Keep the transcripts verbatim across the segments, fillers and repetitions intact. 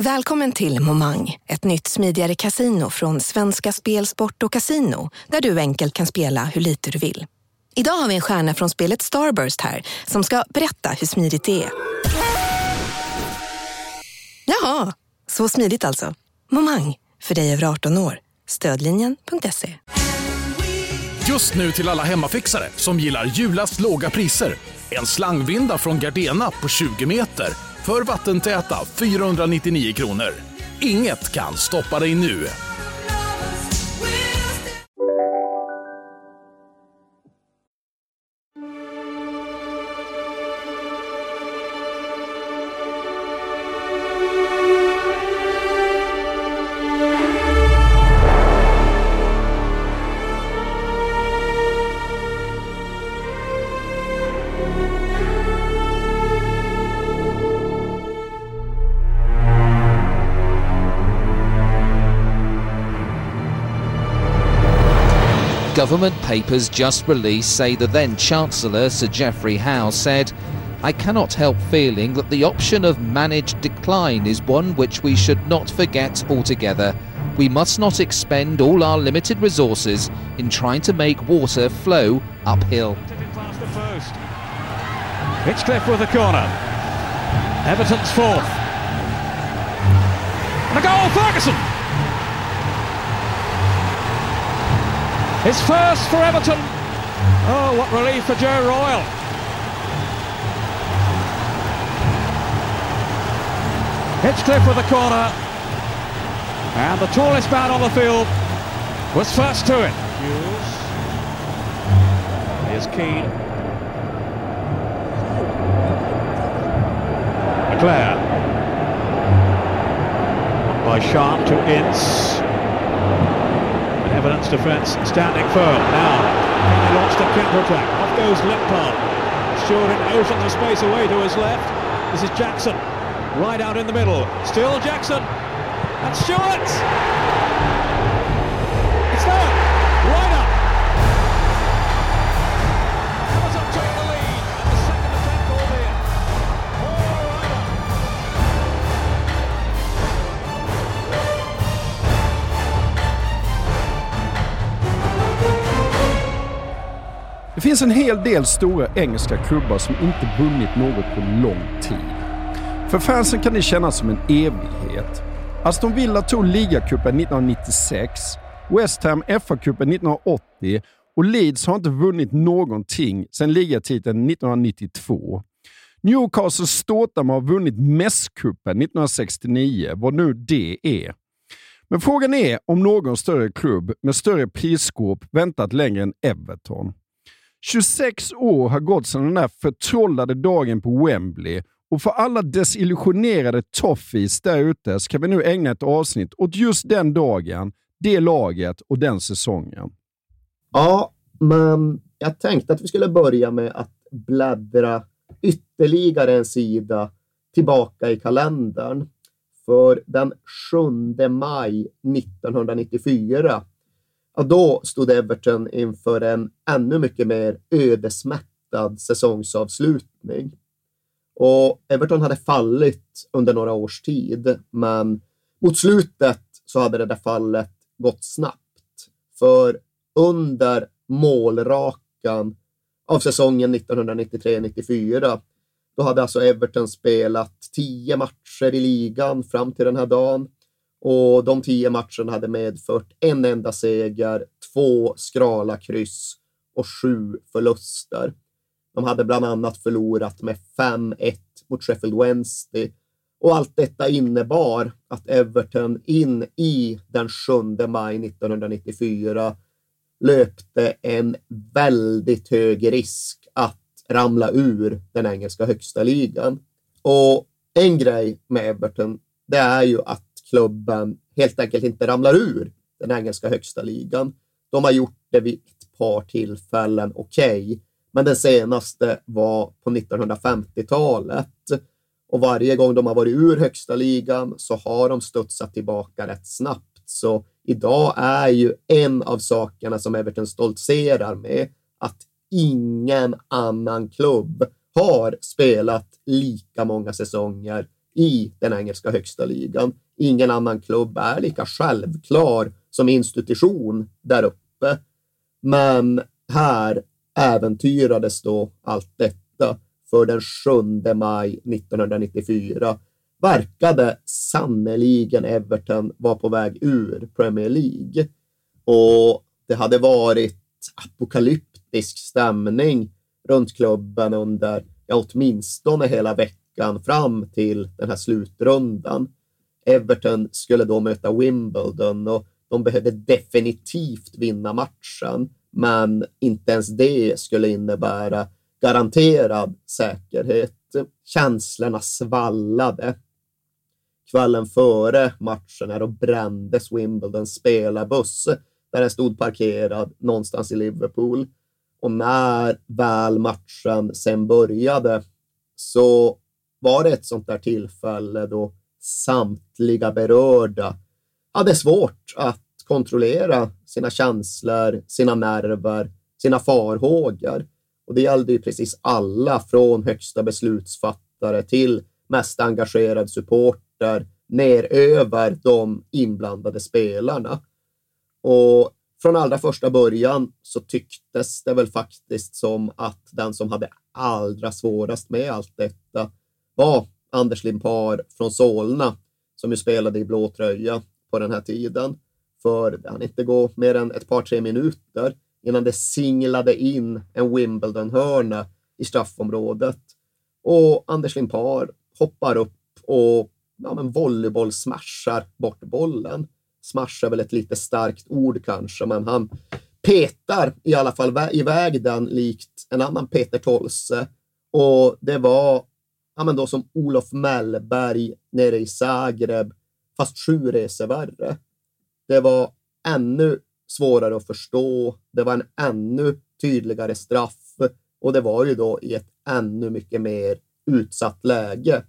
Välkommen till Momang, ett nytt smidigare casino från Svenska Spel, Sport och Casino, där du enkelt kan spela hur lite du vill. Idag har vi en stjärna från spelet Starburst här som ska berätta hur smidigt det är. Jaha, så smidigt alltså. Momang, för dig över arton år. Stödlinjen punkt se. Just nu till alla hemmafixare som gillar julast låga priser. En slangvinda från Gardena på tjugo meter för vattentäta fyrahundranittionio kronor. Inget kan stoppa dig nu. Government papers just released say the then Chancellor, Sir Geoffrey Howe, said, "I cannot help feeling that the option of managed decline is one which we should not forget altogether. We must not expend all our limited resources in trying to make water flow uphill." Hinchcliffe with the corner. Everton's fourth. And a goal, Ferguson! His first for Everton. Oh, what relief for Joe Royle. Hinchcliffe with the corner. And the tallest man on the field was first to it. Hughes. Here's Keane. McClare. By Sharp to Ince. Everton's defence standing firm. Now, he launched a counter-attack. Off goes Limpard. Stewart in oceans of space away to his left. This is Jackson. Right out in the middle. Still Jackson. And Stewart! It's there! Right up! Everton take the lead. And the second attack all there. All right up. Det finns en hel del stora engelska klubbar som inte vunnit något på lång tid. För fansen kan det kännas som en evighet. Aston Villa tog ligacupen nittonhundranittiosex, West Ham F A-cupen nittonhundraåttio och Leeds har inte vunnit någonting sedan ligatiteln nittonhundranittiotvå. Newcastle ståtar med att ha vunnit mässcupen nittonhundrasextionio, vad nu det är. Men frågan är om någon större klubb med större prisskåp väntat längre än Everton. tjugosex år har gått sedan den där förtrollade dagen på Wembley, och för alla desillusionerade toffees där ute ska vi nu ägna ett avsnitt åt just den dagen, det laget och den säsongen. Ja, men jag tänkte att vi skulle börja med att bläddra ytterligare en sida tillbaka i kalendern. För den sjunde maj nittonhundranittiofyra, ja, då stod Everton inför en ännu mycket mer ödesmättad säsongsavslutning. Och Everton hade fallit under några års tid, men mot slutet så hade det där fallet gått snabbt. För under målrakan av säsongen nittonhundranittiotre nittiofyra, då hade alltså Everton spelat tio matcher i ligan fram till den här dagen. Och de tio matcherna hade medfört en enda seger, två skrala kryss och sju förluster. De hade bland annat förlorat med fem ett mot Sheffield Wednesday. Och allt detta innebar att Everton in i den sjunde maj nittonhundranittiofyra löpte en väldigt hög risk att ramla ur den engelska högsta ligan. Och en grej med Everton, det är ju att klubben helt enkelt inte ramlar ur den engelska högsta ligan. De har gjort det vid ett par tillfällen, okej. Okay. Men den senaste var på nittonhundrafemtiotalet. Och varje gång de har varit ur högsta ligan så har de studsat tillbaka rätt snabbt. Så idag är ju en av sakerna som Everton stoltserar med att ingen annan klubb har spelat lika många säsonger i den engelska högsta ligan. Ingen annan klubb är lika självklar som institution där uppe. Men här äventyrades då allt detta, för den sjunde maj nittonhundranittiofyra verkade sannoliken Everton vara på väg ur Premier League. Och det hade varit apokalyptisk stämning runt klubben under ja, åtminstone hela veckan fram till den här slutrundan. Everton skulle då möta Wimbledon och de behövde definitivt vinna matchen, men inte ens det skulle innebära garanterad säkerhet. Känslorna svallade. Kvällen före matchen här och brändes Wimbledons spelarbuss där den stod parkerad någonstans i Liverpool. Och när väl matchen sen började så var det ett sånt där tillfälle då samtliga berörda hade svårt att kontrollera sina känslor, sina nerver, sina farhågor. Och det gällde ju precis alla, från högsta beslutsfattare till mest engagerad supporter, ner över de inblandade spelarna. Och från allra första början så tycktes det väl faktiskt som att den som hade allra svårast med allt detta var Anders Limpar från Solna, som ju spelade i blå tröja på den här tiden. För det hann inte gå mer än ett par tre minuter innan det singlade in en Wimbledon-hörna i straffområdet. Och Anders Limpar hoppar upp och ja, men volleyboll smashar bort bollen. Smash är väl ett lite starkt ord kanske, men han petar i alla fall iväg den likt en annan Peter Tolse. Och det var ja, men då som Olof Mellberg nere i Zagreb, fast sju resor värre. Det var ännu svårare att förstå. Det var en ännu tydligare straff. Och det var ju då i ett ännu mycket mer utsatt läge.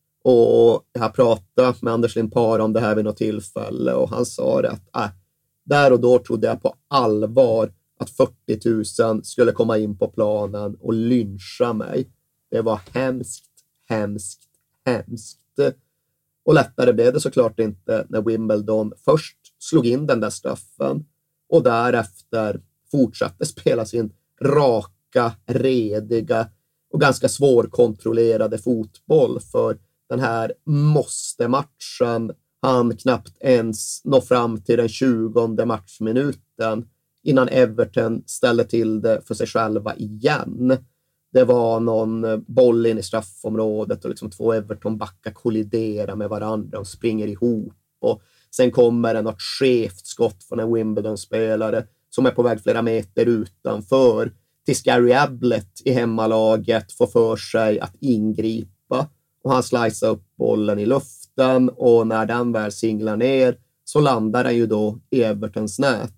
Och jag pratade med Anders Limpar om det här vid något tillfälle. Och han sa det att äh, där och då trodde jag på allvar att fyrtio tusen skulle komma in på planen och lyncha mig. Det var hemskt, hemskt, hemskt. Och lättare blev det såklart inte när Wimbledon först slog in den där straffen och därefter fortsatte spela sin raka, rediga och ganska svårkontrollerade fotboll. För den här måste-matchen han knappt ens nå fram till den tjugonde matchminuten innan Everton ställde till det för sig själva igen. Det var någon boll in i straffområdet och liksom två Everton-backar kolliderar med varandra och springer ihop. Och sen kommer det något skevt skott från en Wimbledon-spelare som är på väg flera meter utanför. Tills Gary Ablett i hemmalaget får för sig att ingripa. Och han slicear upp bollen i luften och när den väl singlar ner så landar den ju då i Evertons nät.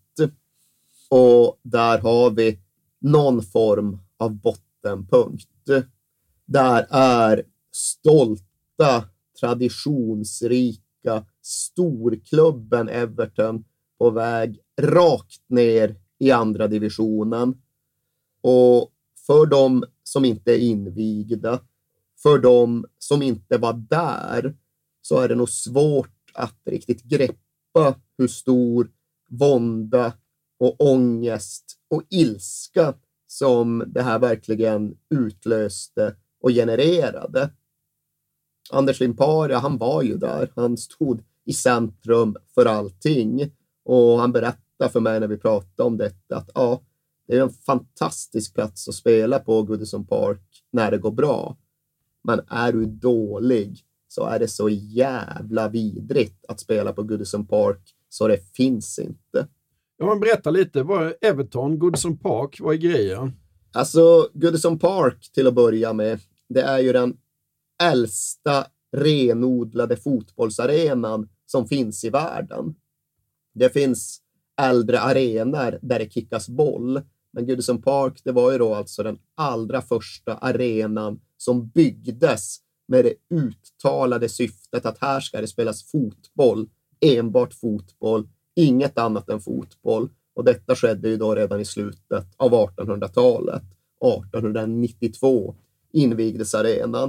Och där har vi någon form av bottenpunkt. Där är stolta, traditionsrika storklubben Everton på väg rakt ner i andra divisionen. Och för de som inte är invigda, för de som inte var där, så är det nog svårt att riktigt greppa hur stor vånda och ångest och ilska som det här verkligen utlöste och genererade. Anders Limpar, ja, han var ju där. Han stod i centrum för allting. Och han berättade för mig när vi pratade om detta att ja, det är en fantastisk plats att spela på, Goodison Park, när det går bra. Men är du dålig så är det så jävla vidrigt att spela på Goodison Park så det finns inte. Ja, men berätta lite, vad är Everton, Goodison Park, vad är grejen? Alltså, Goodison Park till att börja med, det är ju den äldsta renodlade fotbollsarenan som finns i världen. Det finns äldre arenor där det kickas boll, men Goodison Park, det var ju då alltså den allra första arenan som byggdes med det uttalade syftet att här ska det spelas fotboll, enbart fotboll, inget annat än fotboll. Och detta skedde ju då redan i slutet av artonhundratalet. artonhundranittiotvå invigdes arenan.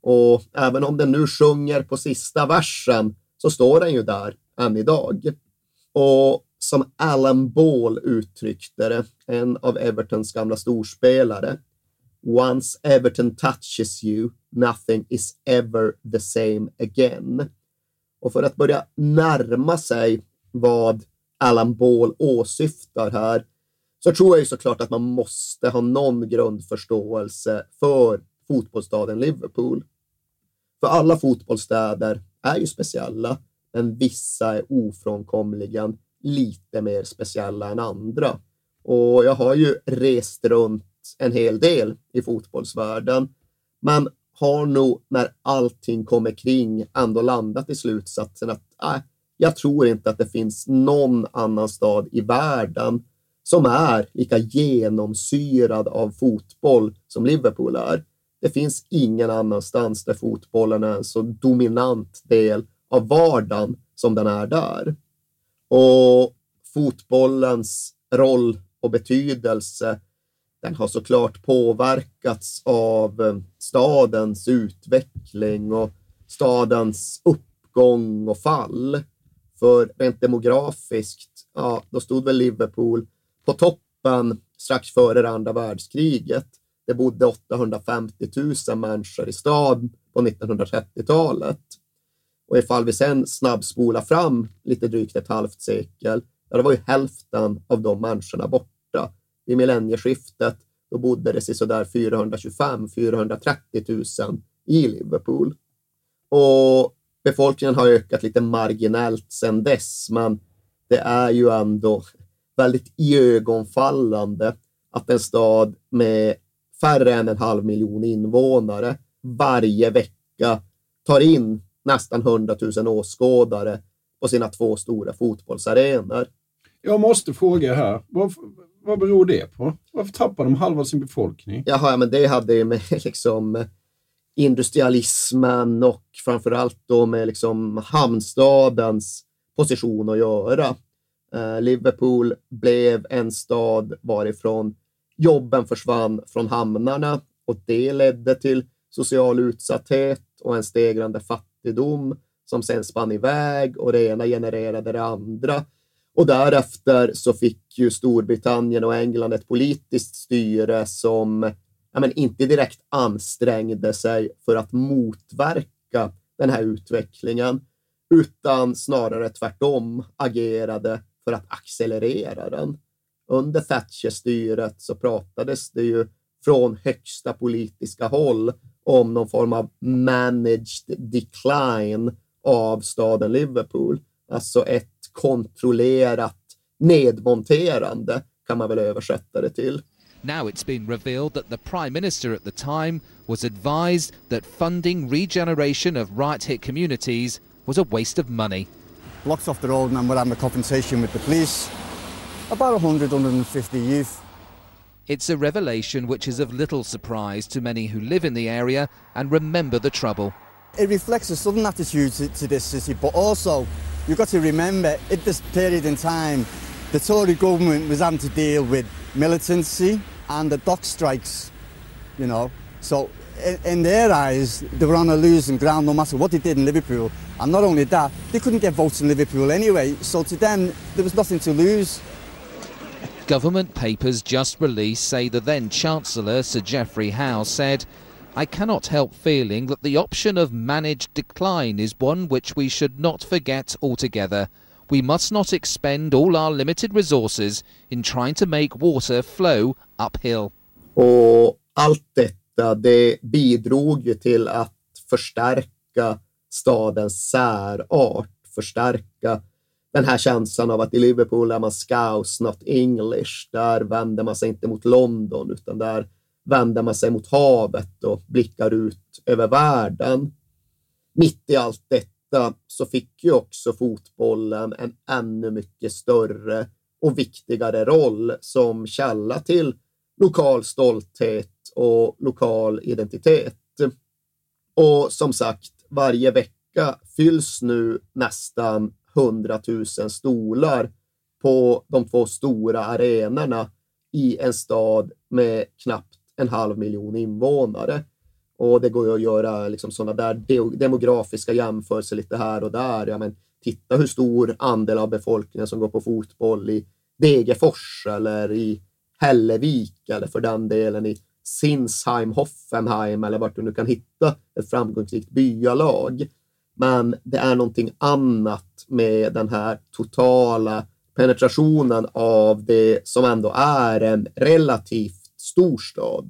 Och även om den nu sjunger på sista versen så står den ju där än idag. Och som Alan Ball uttryckte det, en av Evertons gamla storspelare: Once Everton touches you, nothing is ever the same again. Och för att börja närma sig vad Alan Ball åsyftar här, så tror jag ju såklart att man måste ha någon grundförståelse för fotbollsstaden Liverpool. För alla fotbollsstäder är ju speciella, men vissa är ofrånkomligen lite mer speciella än andra. Och jag har ju rest runt en hel del i fotbollsvärlden, men har nog när allting kommer kring ändå landat i slutsatsen att äh, jag tror inte att det finns någon annan stad i världen som är lika genomsyrad av fotboll som Liverpool är. Det finns ingen annanstans där fotbollen är en så dominant del av vardagen som den är där. Och fotbollens roll och betydelse, den har såklart påverkats av stadens utveckling och stadens uppgång och fall. För rent demografiskt, ja, då stod väl Liverpool på toppen strax före andra världskriget. Det bodde åttahundrafemtio tusen människor i staden på nittonhundratrettiotalet. Och ifall vi sen snabbspolar fram lite drygt ett halvt sekel, ja, då var ju hälften av de människorna borta. Vid millennieskiftet då bodde det sådär fyrahundratjugofem till fyrahundratrettio tusen i Liverpool. Och befolkningen har ökat lite marginellt sedan dess, men det är ju ändå väldigt iögonfallande att en stad med färre än en halv miljon invånare varje vecka tar in nästan hundratusen åskådare på sina två stora fotbollsarenor. Jag måste fråga här, vad, vad beror det på? Varför tappar de halva sin befolkning? Jaha, ja, men det hade ju med liksom industrialismen och framförallt då med liksom hamnstadens position att göra. Eh, Liverpool blev en stad varifrån jobben försvann från hamnarna, och det ledde till social utsatthet och en stegrande fattigdom som sen spann iväg, och det ena genererade det andra. Och därefter så fick ju Storbritannien och England ett politiskt styre som ja, men inte direkt ansträngde sig för att motverka den här utvecklingen, utan snarare tvärtom agerade för att accelerera den. Under Thatcher-styret så pratades det ju från högsta politiska håll om någon form av managed decline av staden Liverpool. Alltså ett kontrollerat nedmonterande kan man väl översätta det till. Now it's been revealed that the Prime Minister at the time was advised that funding regeneration of riot-hit communities was a waste of money. Blocks off the road, and we're having a confrontation with the police. About one hundred, one hundred fifty youth. It's a revelation which is of little surprise to many who live in the area and remember the trouble. It reflects a southern attitude to, to this city, but also you've got to remember at this period in time the Tory government was having to deal with militancy and the dock strikes, you know. So in, in their eyes, they were on a losing ground no matter what they did in Liverpool. And not only that, they couldn't get votes in Liverpool anyway. So to them, there was nothing to lose. Government papers just released say the then Chancellor, Sir Geoffrey Howe, said, "I cannot help feeling that the option of managed decline is one which we should not forget altogether. We must not expend all our limited resources in trying to make water flow uphill." Och allt detta, det bidrog ju till att förstärka stadens särart, förstärka den här känslan av att i Liverpool är man scouse, not English. Där vänder man sig inte mot London, utan där vänder man sig mot havet och blickar ut över världen. Mitt i allt detta så fick ju också fotbollen en ännu mycket större och viktigare roll som källa till lokal stolthet och lokal identitet. Och som sagt, varje vecka fylls nu nästan hundratusen stolar på de två stora arenorna i en stad med knappt en halv miljon invånare. Och det går ju att göra liksom sådana där de- demografiska jämförelser lite här och där. Ja, men titta hur stor andel av befolkningen som går på fotboll i Degerfors eller i Hällevik eller för den delen i Sinsheim, Hoffenheim eller vart du nu kan hitta ett framgångsrikt byalag. Men det är någonting annat med den här totala penetrationen av det som ändå är en relativt stor stad.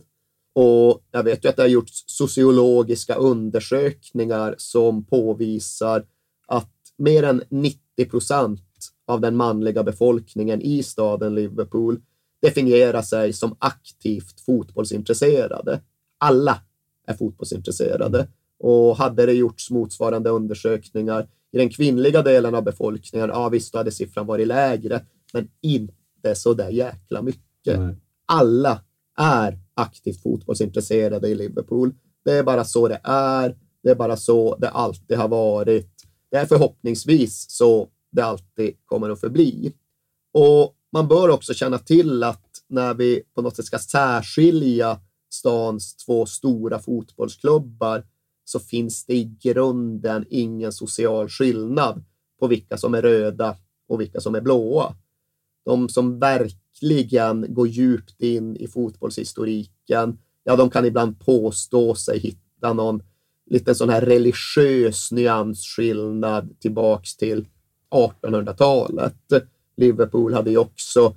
Och jag vet ju att det har gjorts sociologiska undersökningar som påvisar att mer än nittio procent av den manliga befolkningen i staden Liverpool definierar sig som aktivt fotbollsintresserade. Alla är fotbollsintresserade. Och hade det gjorts motsvarande undersökningar i den kvinnliga delen av befolkningen, ja visst hade siffran varit lägre, men inte så där jäkla mycket. Nej. Alla är aktivt fotbollsintresserade i Liverpool. Det är bara så det är. Det är bara så det alltid har varit. Det är förhoppningsvis så det alltid kommer att förbli. Och man bör också känna till att när vi på något sätt ska särskilja stans två stora fotbollsklubbar så finns det i grunden ingen social skillnad på vilka som är röda och vilka som är blåa. De som verkligen går djupt in i fotbollshistoriken, ja, de kan ibland påstå sig hitta någon liten sån här religiös nyansskillnad tillbaks till artonhundratalet. Liverpool hade ju också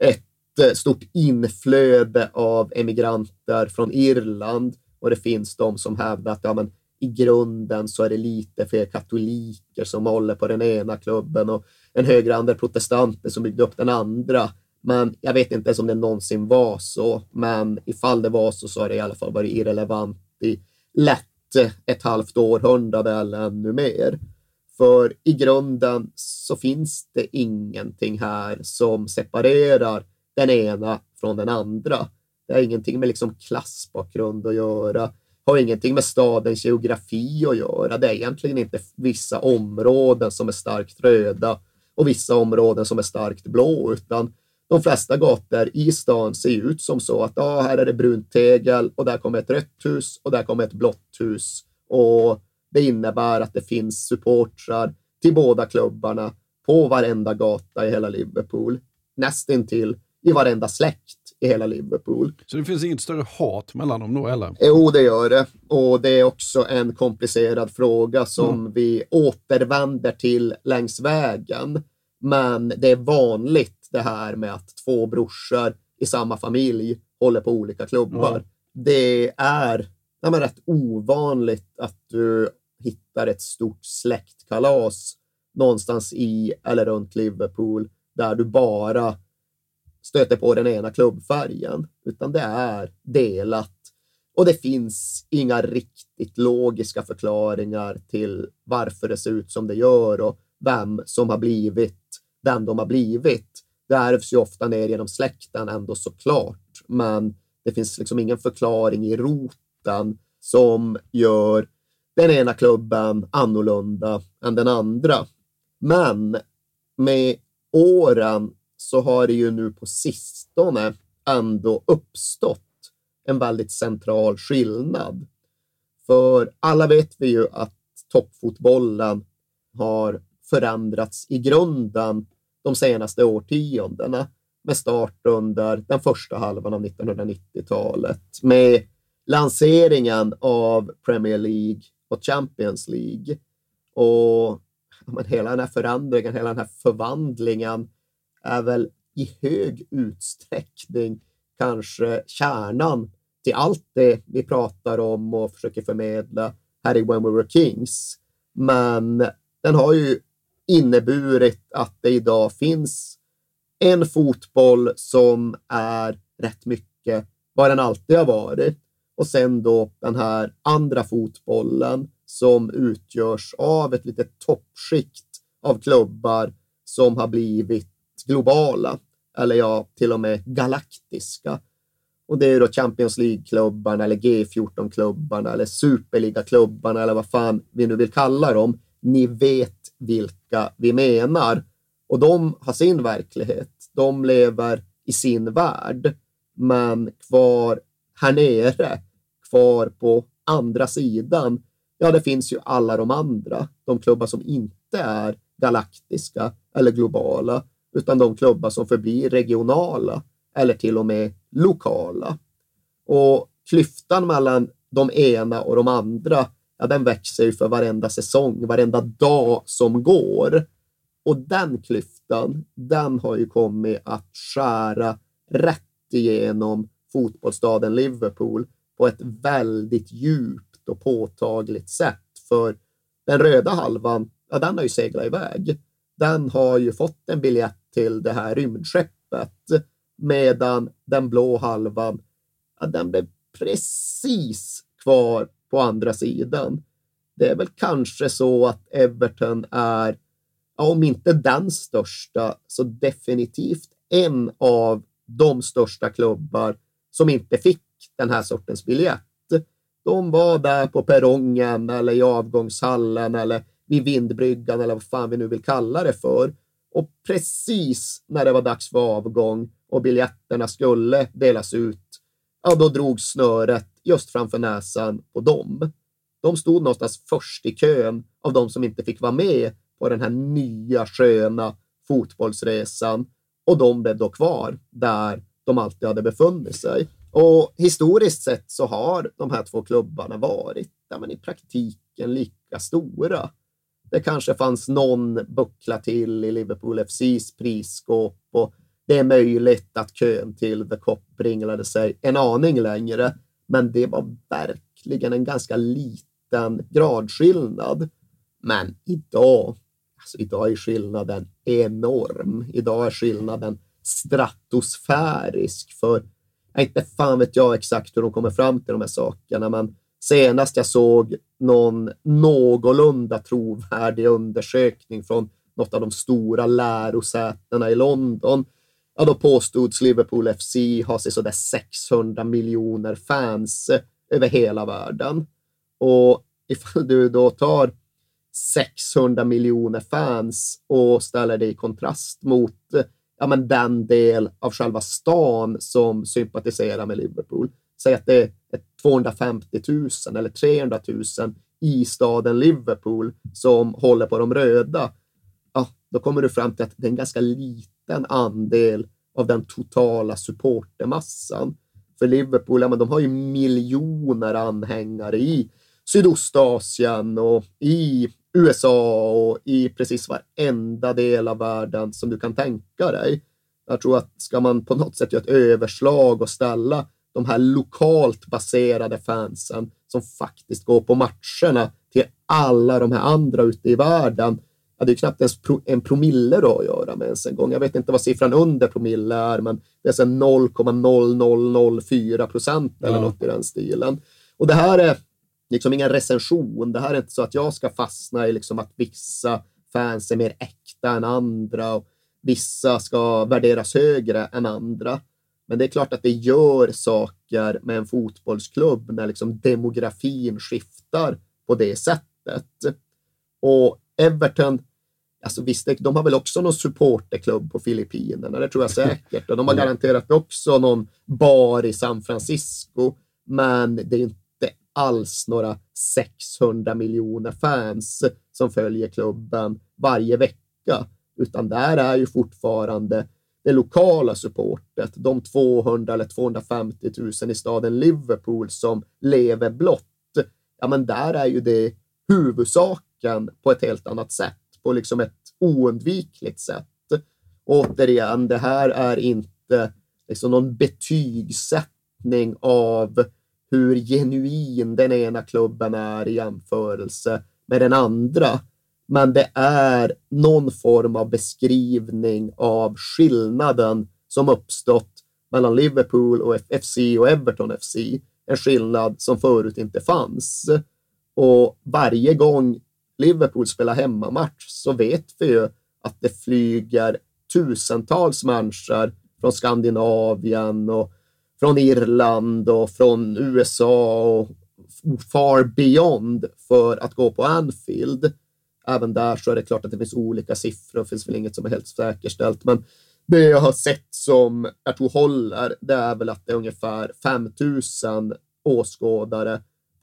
ett stort inflöde av emigranter från Irland och det finns de som hävdar att ja, men i grunden så är det lite fler katoliker som håller på den ena klubben och en högre andel protestanter som byggde upp den andra. Men jag vet inte ens om det någonsin var så. Men ifall det var så så har det i alla fall varit irrelevant i lätt ett halvt århundrade eller ännu mer. För i grunden så finns det ingenting här som separerar den ena från den andra. Det har ingenting med liksom klassbakgrund att göra. Har ingenting med stadens geografi att göra. Det är egentligen inte vissa områden som är starkt röda och vissa områden som är starkt blå, utan de flesta gator i stan ser ut som så att ah, här är det brunt tegel och där kommer ett rött hus och där kommer ett blått hus. Och det innebär att det finns supportrar till båda klubbarna på varenda gata i hela Liverpool. Nästintill i varenda släkt i hela Liverpool. Så det finns inget större hat mellan dem då, eller? Jo, det gör det. Och det är också en komplicerad fråga som mm. vi återvänder till längs vägen. Men det är vanligt det här med att två brorsor i samma familj håller på olika klubbar. Mm. Det är ja, men rätt ovanligt att du hittar ett stort släktkalas någonstans i eller runt Liverpool där du bara stöter på den ena klubbfärgen, utan det är delat. Och det finns inga riktigt logiska förklaringar till varför det ser ut som det gör och vem som har blivit den de har blivit. Det ärvs ju ofta ner genom släkten ändå såklart, men det finns liksom ingen förklaring i roten som gör den ena klubben annorlunda än den andra. Men med åren så har det ju nu på sistone ändå uppstått en väldigt central skillnad. För alla vet vi ju att toppfotbollen har förändrats i grunden de senaste årtiondena med start under den första halvan av nittonhundranittiotalet med lanseringen av Premier League och Champions League. Och men hela den här förändringen, hela den här förvandlingen är väl i hög utsträckning kanske kärnan till allt det vi pratar om och försöker förmedla här i When We Were Kings. Men den har ju inneburit att det idag finns en fotboll som är rätt mycket vad den alltid har varit. Och sen då den här andra fotbollen som utgörs av ett litet toppskikt av klubbar som har blivit globala, eller ja, till och med galaktiska. Och det är då Champions League-klubbarna eller G fjorton-klubbarna eller Superliga-klubbarna eller vad fan vi nu vill kalla dem. Ni vet vilka vi menar. Och de har sin verklighet. De lever i sin värld. Men kvar här nere, kvar på andra sidan, ja det finns ju alla de andra. De klubbar som inte är galaktiska eller globala, utan de klubbar som förblir regionala eller till och med lokala. Och klyftan mellan de ena och de andra, ja, den växer ju för varenda säsong, varenda dag som går. Och den klyftan, den har ju kommit att skära rätt igenom fotbollsstaden Liverpool på ett väldigt djupt och påtagligt sätt. För den röda halvan, ja, den har ju seglat iväg. Den har ju fått en biljett till det här rymdskeppet, medan den blå halvan, ja, den blev precis kvar på andra sidan. Det är väl kanske så att Everton är, ja, om inte den största, så definitivt en av de största klubbar som inte fick den här sortens biljett. De var där på perrongen eller i avgångshallen eller vid vindbryggan eller vad fan vi nu vill kalla det för. Och precis när det var dags för avgång och biljetterna skulle delas ut, ja, då drog snöret just framför näsan på dem. De stod någonstans först i kön av de som inte fick vara med på den här nya sköna fotbollsresan, och de blev då kvar där de alltid hade befunnit sig. Och historiskt sett så har de här två klubbarna varit, ja, men i praktiken lika stora. Det kanske fanns någon buckla till i Liverpool F C:s prisskåp, och det är möjligt att kön till The Kop ringlade sig en aning längre, men det var verkligen en ganska liten gradskillnad. Men idag, alltså idag är skillnaden enorm. Idag är skillnaden stratosfärisk, för jag inte fan vet jag exakt hur de kommer fram till de här sakerna, men senast jag såg någon någorlunda trovärdig undersökning från något av de stora lärosätena i London, ja, då påstods Liverpool F C ha sig sådär sexhundra miljoner fans över hela världen. Och ifall du då tar sexhundra miljoner fans och ställer det i kontrast mot, ja, men den del av själva stan som sympatiserar med Liverpool, säg att det är tvåhundrafemtio tusen eller trehundra tusen i staden Liverpool som håller på de röda, ja, då kommer du fram till att det är en ganska liten andel av den totala supportermassan. För Liverpool, ja, men de har ju miljoner anhängare i Sydostasien och i U S A och i precis varenda del av världen som du kan tänka dig. Jag tror att ska man på något sätt göra ett överslag och ställa de här lokalt baserade fansen som faktiskt går på matcherna till alla de här andra ute i världen, ja, det är knappt ens pro, en promille då att göra med ens en gång. Jag vet inte vad siffran under promille är, men det är så noll komma noll noll noll fyra procent eller ja. Något i den stilen. Och det här är liksom ingen recension. Det här är inte så att jag ska fastna i liksom att vissa fans är mer äkta än andra och vissa ska värderas högre än andra. Men det är klart att det gör saker med en fotbollsklubb när liksom demografin skiftar på det sättet. Och Everton, alltså visst, de har väl också någon supporterklubb på Filippinerna, det tror jag säkert. Och de har garanterat också någon bar i San Francisco, men det är inte alls några sexhundra miljoner fans som följer klubben varje vecka, utan där är ju fortfarande det lokala supportet, de tvåhundra eller tvåhundrafemtio tusen i staden Liverpool som lever blott. Ja, men där är ju det huvudsaken på ett helt annat sätt, på liksom ett oundvikligt sätt. Återigen, det här är inte liksom någon betygssättning av hur genuin den ena klubben är i jämförelse med den andra. Men det är någon form av beskrivning av skillnaden som uppstått mellan Liverpool och F C och Everton F C. En skillnad som förut inte fanns. Och varje gång Liverpool spelar hemmamatch så vet vi ju att det flyger tusentals människor från Skandinavien och från Irland och från U S A och far beyond för att gå på Anfield. Även där så är det klart att det finns olika siffror, det finns väl inget som är helt säkerställt, men det jag har sett som jag tror håller, det är väl att det är ungefär fem tusen åskådare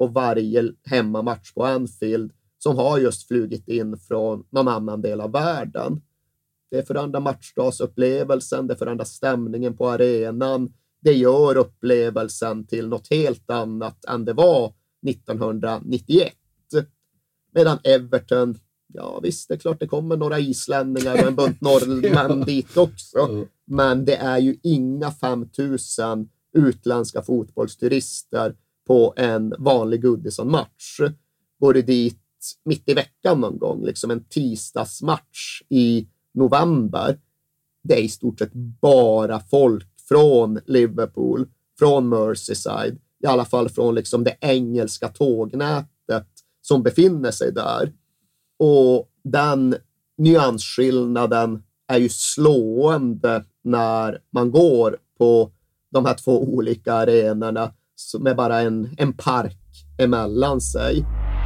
på varje hemmamatch på Anfield som har just flugit in från någon annan del av världen. Det förändrar matchdagsupplevelsen, det förändrar stämningen på arenan. Det gör upplevelsen till något helt annat än det var nittonhundranittioett. Medan Everton, ja visst, det är klart det kommer några islänningar och en bunt norrmän dit också. Men det är ju inga femtusen utländska fotbollsturister på en vanlig Goodison-match. Går det dit mitt i veckan någon gång, liksom en tisdagsmatch i november. Det är i stort sett bara folk från Liverpool, från Merseyside, i alla fall från liksom det engelska tågnätet som befinner sig där. Och den nyansskillnaden är ju slående när man går på de här två olika arenorna med bara en, en park emellan sig.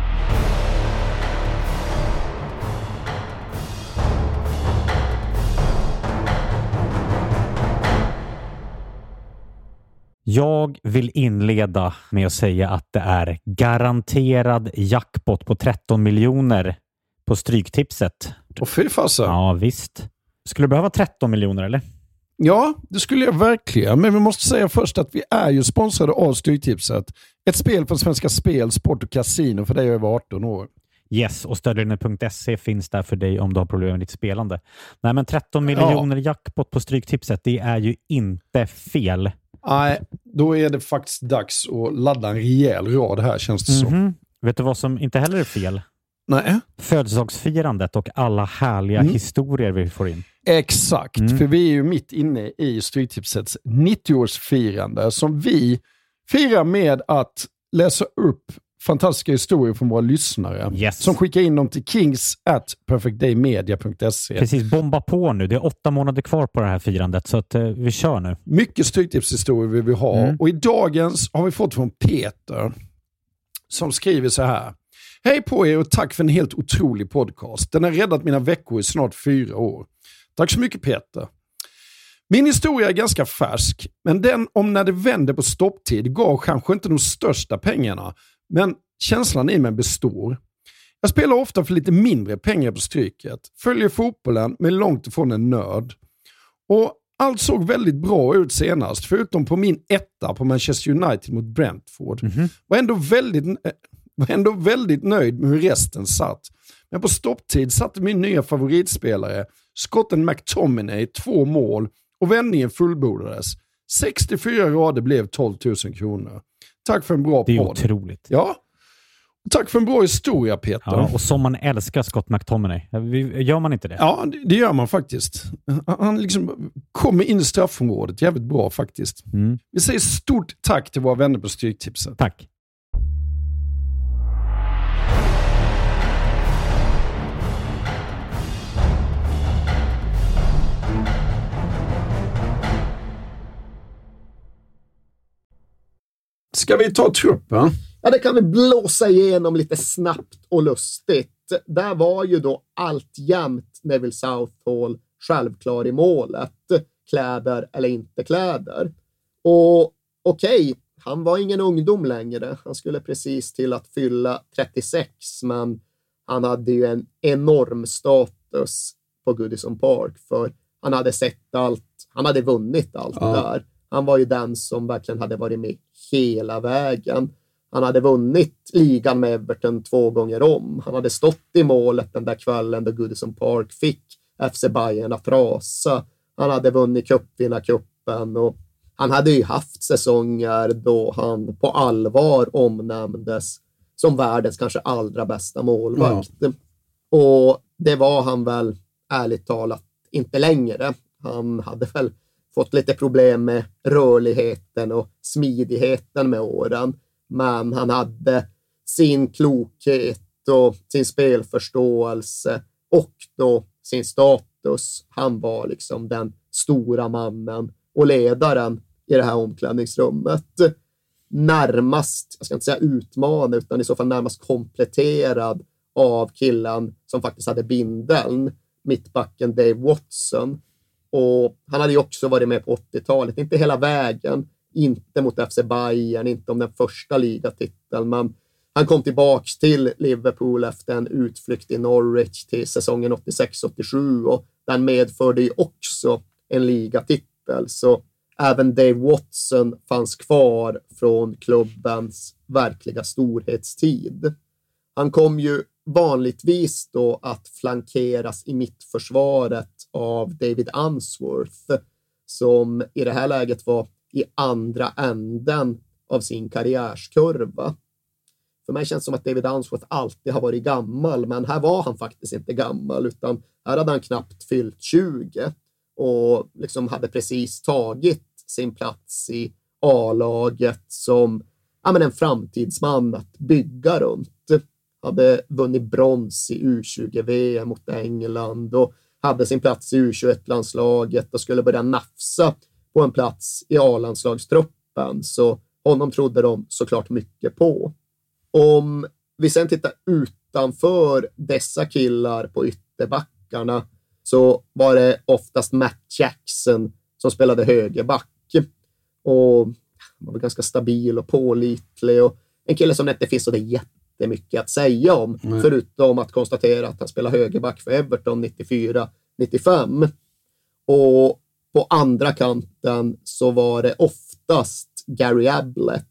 Jag vill inleda med att säga att det är garanterad jackpot på tretton miljoner på stryktipset. Och fy fasen. Ja, visst. Skulle du behöva tretton miljoner, eller? Ja, det skulle jag verkligen. Men vi måste säga först att vi är ju sponsrade av Stryktipset. Ett spel från Svenska Spel, Sport och Casino för dig över arton år. Yes, och stödlinjen punkt se finns där för dig om du har problem med ditt spelande. Nej, men tretton miljoner ja. jackpot på Stryktipset, det är ju inte fel. Nej, då är det faktiskt dags att ladda en rejäl rad här, känns det mm-hmm. så. Vet du vad som inte heller är fel? Nej. Födelsedagsfirandet och alla härliga mm. historier vi får in. Exakt, mm. för vi är ju mitt inne i Stryktipsets nittioårsfirande som vi firar med att läsa upp fantastiska historier från våra lyssnare yes. som skickar in dem till kings at perfect day media punkt se. Precis, bomba på nu. Det är åtta månader kvar på det här firandet så att eh, vi kör nu. Mycket Stryktipshistorier vill vi ha mm. och i dagens har vi fått från Peter som skriver så här. Hej på er och tack för en helt otrolig podcast. Den har räddat mina veckor i snart fyra år. Tack så mycket Peter. Min historia är ganska färsk, men den om när det vände på stopptid gav kanske inte de största pengarna. Men känslan i mig består. Jag spelar ofta för lite mindre pengar på Stryket. Följer fotbollen men långt ifrån en nörd. Och allt såg väldigt bra ut senast. Förutom på min etta på Manchester United mot Brentford. Mm-hmm. Var ändå väldigt, var ändå väldigt nöjd med hur resten satt. Men på stopptid satte min nya favoritspelare Scotten McTominay två mål. Och vändningen fullbordades. sextiofyra rader blev tolv tusen kronor. Tack för en bra podd. Det är podd. Otroligt. Ja. Och tack för en bra historia, Peter. Ja, och som man älskar Scott McTominay. Gör man inte det? Ja, det gör man faktiskt. Han liksom kommer in i straffområdet jävligt bra faktiskt. Mm. Vi säger stort tack till våra vänner på Stryktipset. Tack. Ska vi ta truppen? Ja, det kan vi blåsa igenom lite snabbt och lustigt. Där var ju då alltjämt Neville Southall självklar i målet. Kläder eller inte kläder. Och okej, okay, han var ingen ungdom längre. Han skulle precis till att fylla trettiosex, men han hade ju en enorm status på Goodison Park för han hade sett allt, han hade vunnit allt ja. där. Han var ju den som verkligen hade varit med hela vägen. Han hade vunnit ligan med Everton två gånger om. Han hade stått i målet den där kvällen då Goodison Park fick F C Bayern att rasa. Han hade vunnit cupvinnarcupen och han hade ju haft säsonger då han på allvar omnämndes som världens kanske allra bästa målvakt. Ja. Och det var han väl ärligt talat inte längre. Han hade väl fått lite problem med rörligheten och smidigheten med åren. Men han hade sin klokhet och sin spelförståelse och då sin status. Han var liksom den stora mannen och ledaren i det här omklädningsrummet. Närmast, jag ska inte säga utmanad, utan i så fall närmast kompletterad av killen som faktiskt hade bindeln, mittbacken Dave Watson. Och han hade ju också varit med på åttiotalet, inte hela vägen, inte mot F C Bayern, inte om den första ligatiteln, men Han kom tillbaka till Liverpool efter en utflykt i Norwich till säsongen åttiosex åttiosju och den medförde ju också en ligatitel. Så även Dave Watson fanns kvar från klubbens verkliga storhetstid. Han kom ju vanligtvis då att flankeras i mittförsvaret av David Unsworth som i det här läget var i andra änden av sin karriärskurva. För mig känns det som att David Unsworth alltid har varit gammal, men här var han faktiskt inte gammal utan här hade han knappt fyllt tjugo och liksom hade precis tagit sin plats i A-laget som ja, men en framtidsman att bygga runt. Hade vunnit brons i U tjugo-V M mot England och hade sin plats i U tjugoett-landslaget och skulle börja nafsa på en plats i A-landslagstruppen, så honom trodde de såklart mycket på. Om vi sen tittar utanför dessa killar på ytterbackarna så var det oftast Matt Jackson som spelade högerback och var väl ganska stabil och pålitlig och en kille som inte finns så det jättemycket att säga om mm. förutom att konstatera att han spelar högerback för Everton nittiofyra nittiofem. Och på andra kanten så var det oftast Gary Ablett.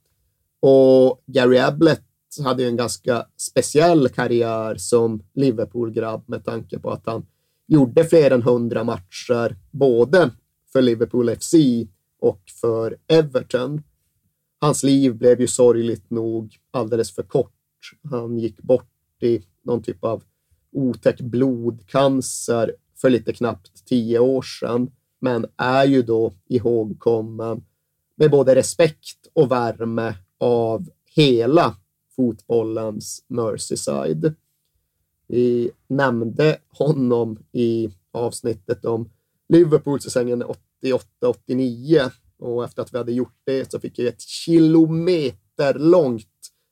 Och Gary Ablett hade ju en ganska speciell karriär som Liverpool-grabb med tanke på att han gjorde fler än hundra matcher både för Liverpool F C och för Everton. Hans liv blev ju sorgligt nog alldeles för kort. Han gick bort i någon typ av otäck blodcancer för lite knappt tio år sedan, men är ju då ihågkommen med både respekt och värme av hela fotbollens Merseyside. Vi nämnde honom i avsnittet om Liverpool-säsongen åttioåtta åttionio och efter att vi hade gjort det så fick jag ett kilometer långt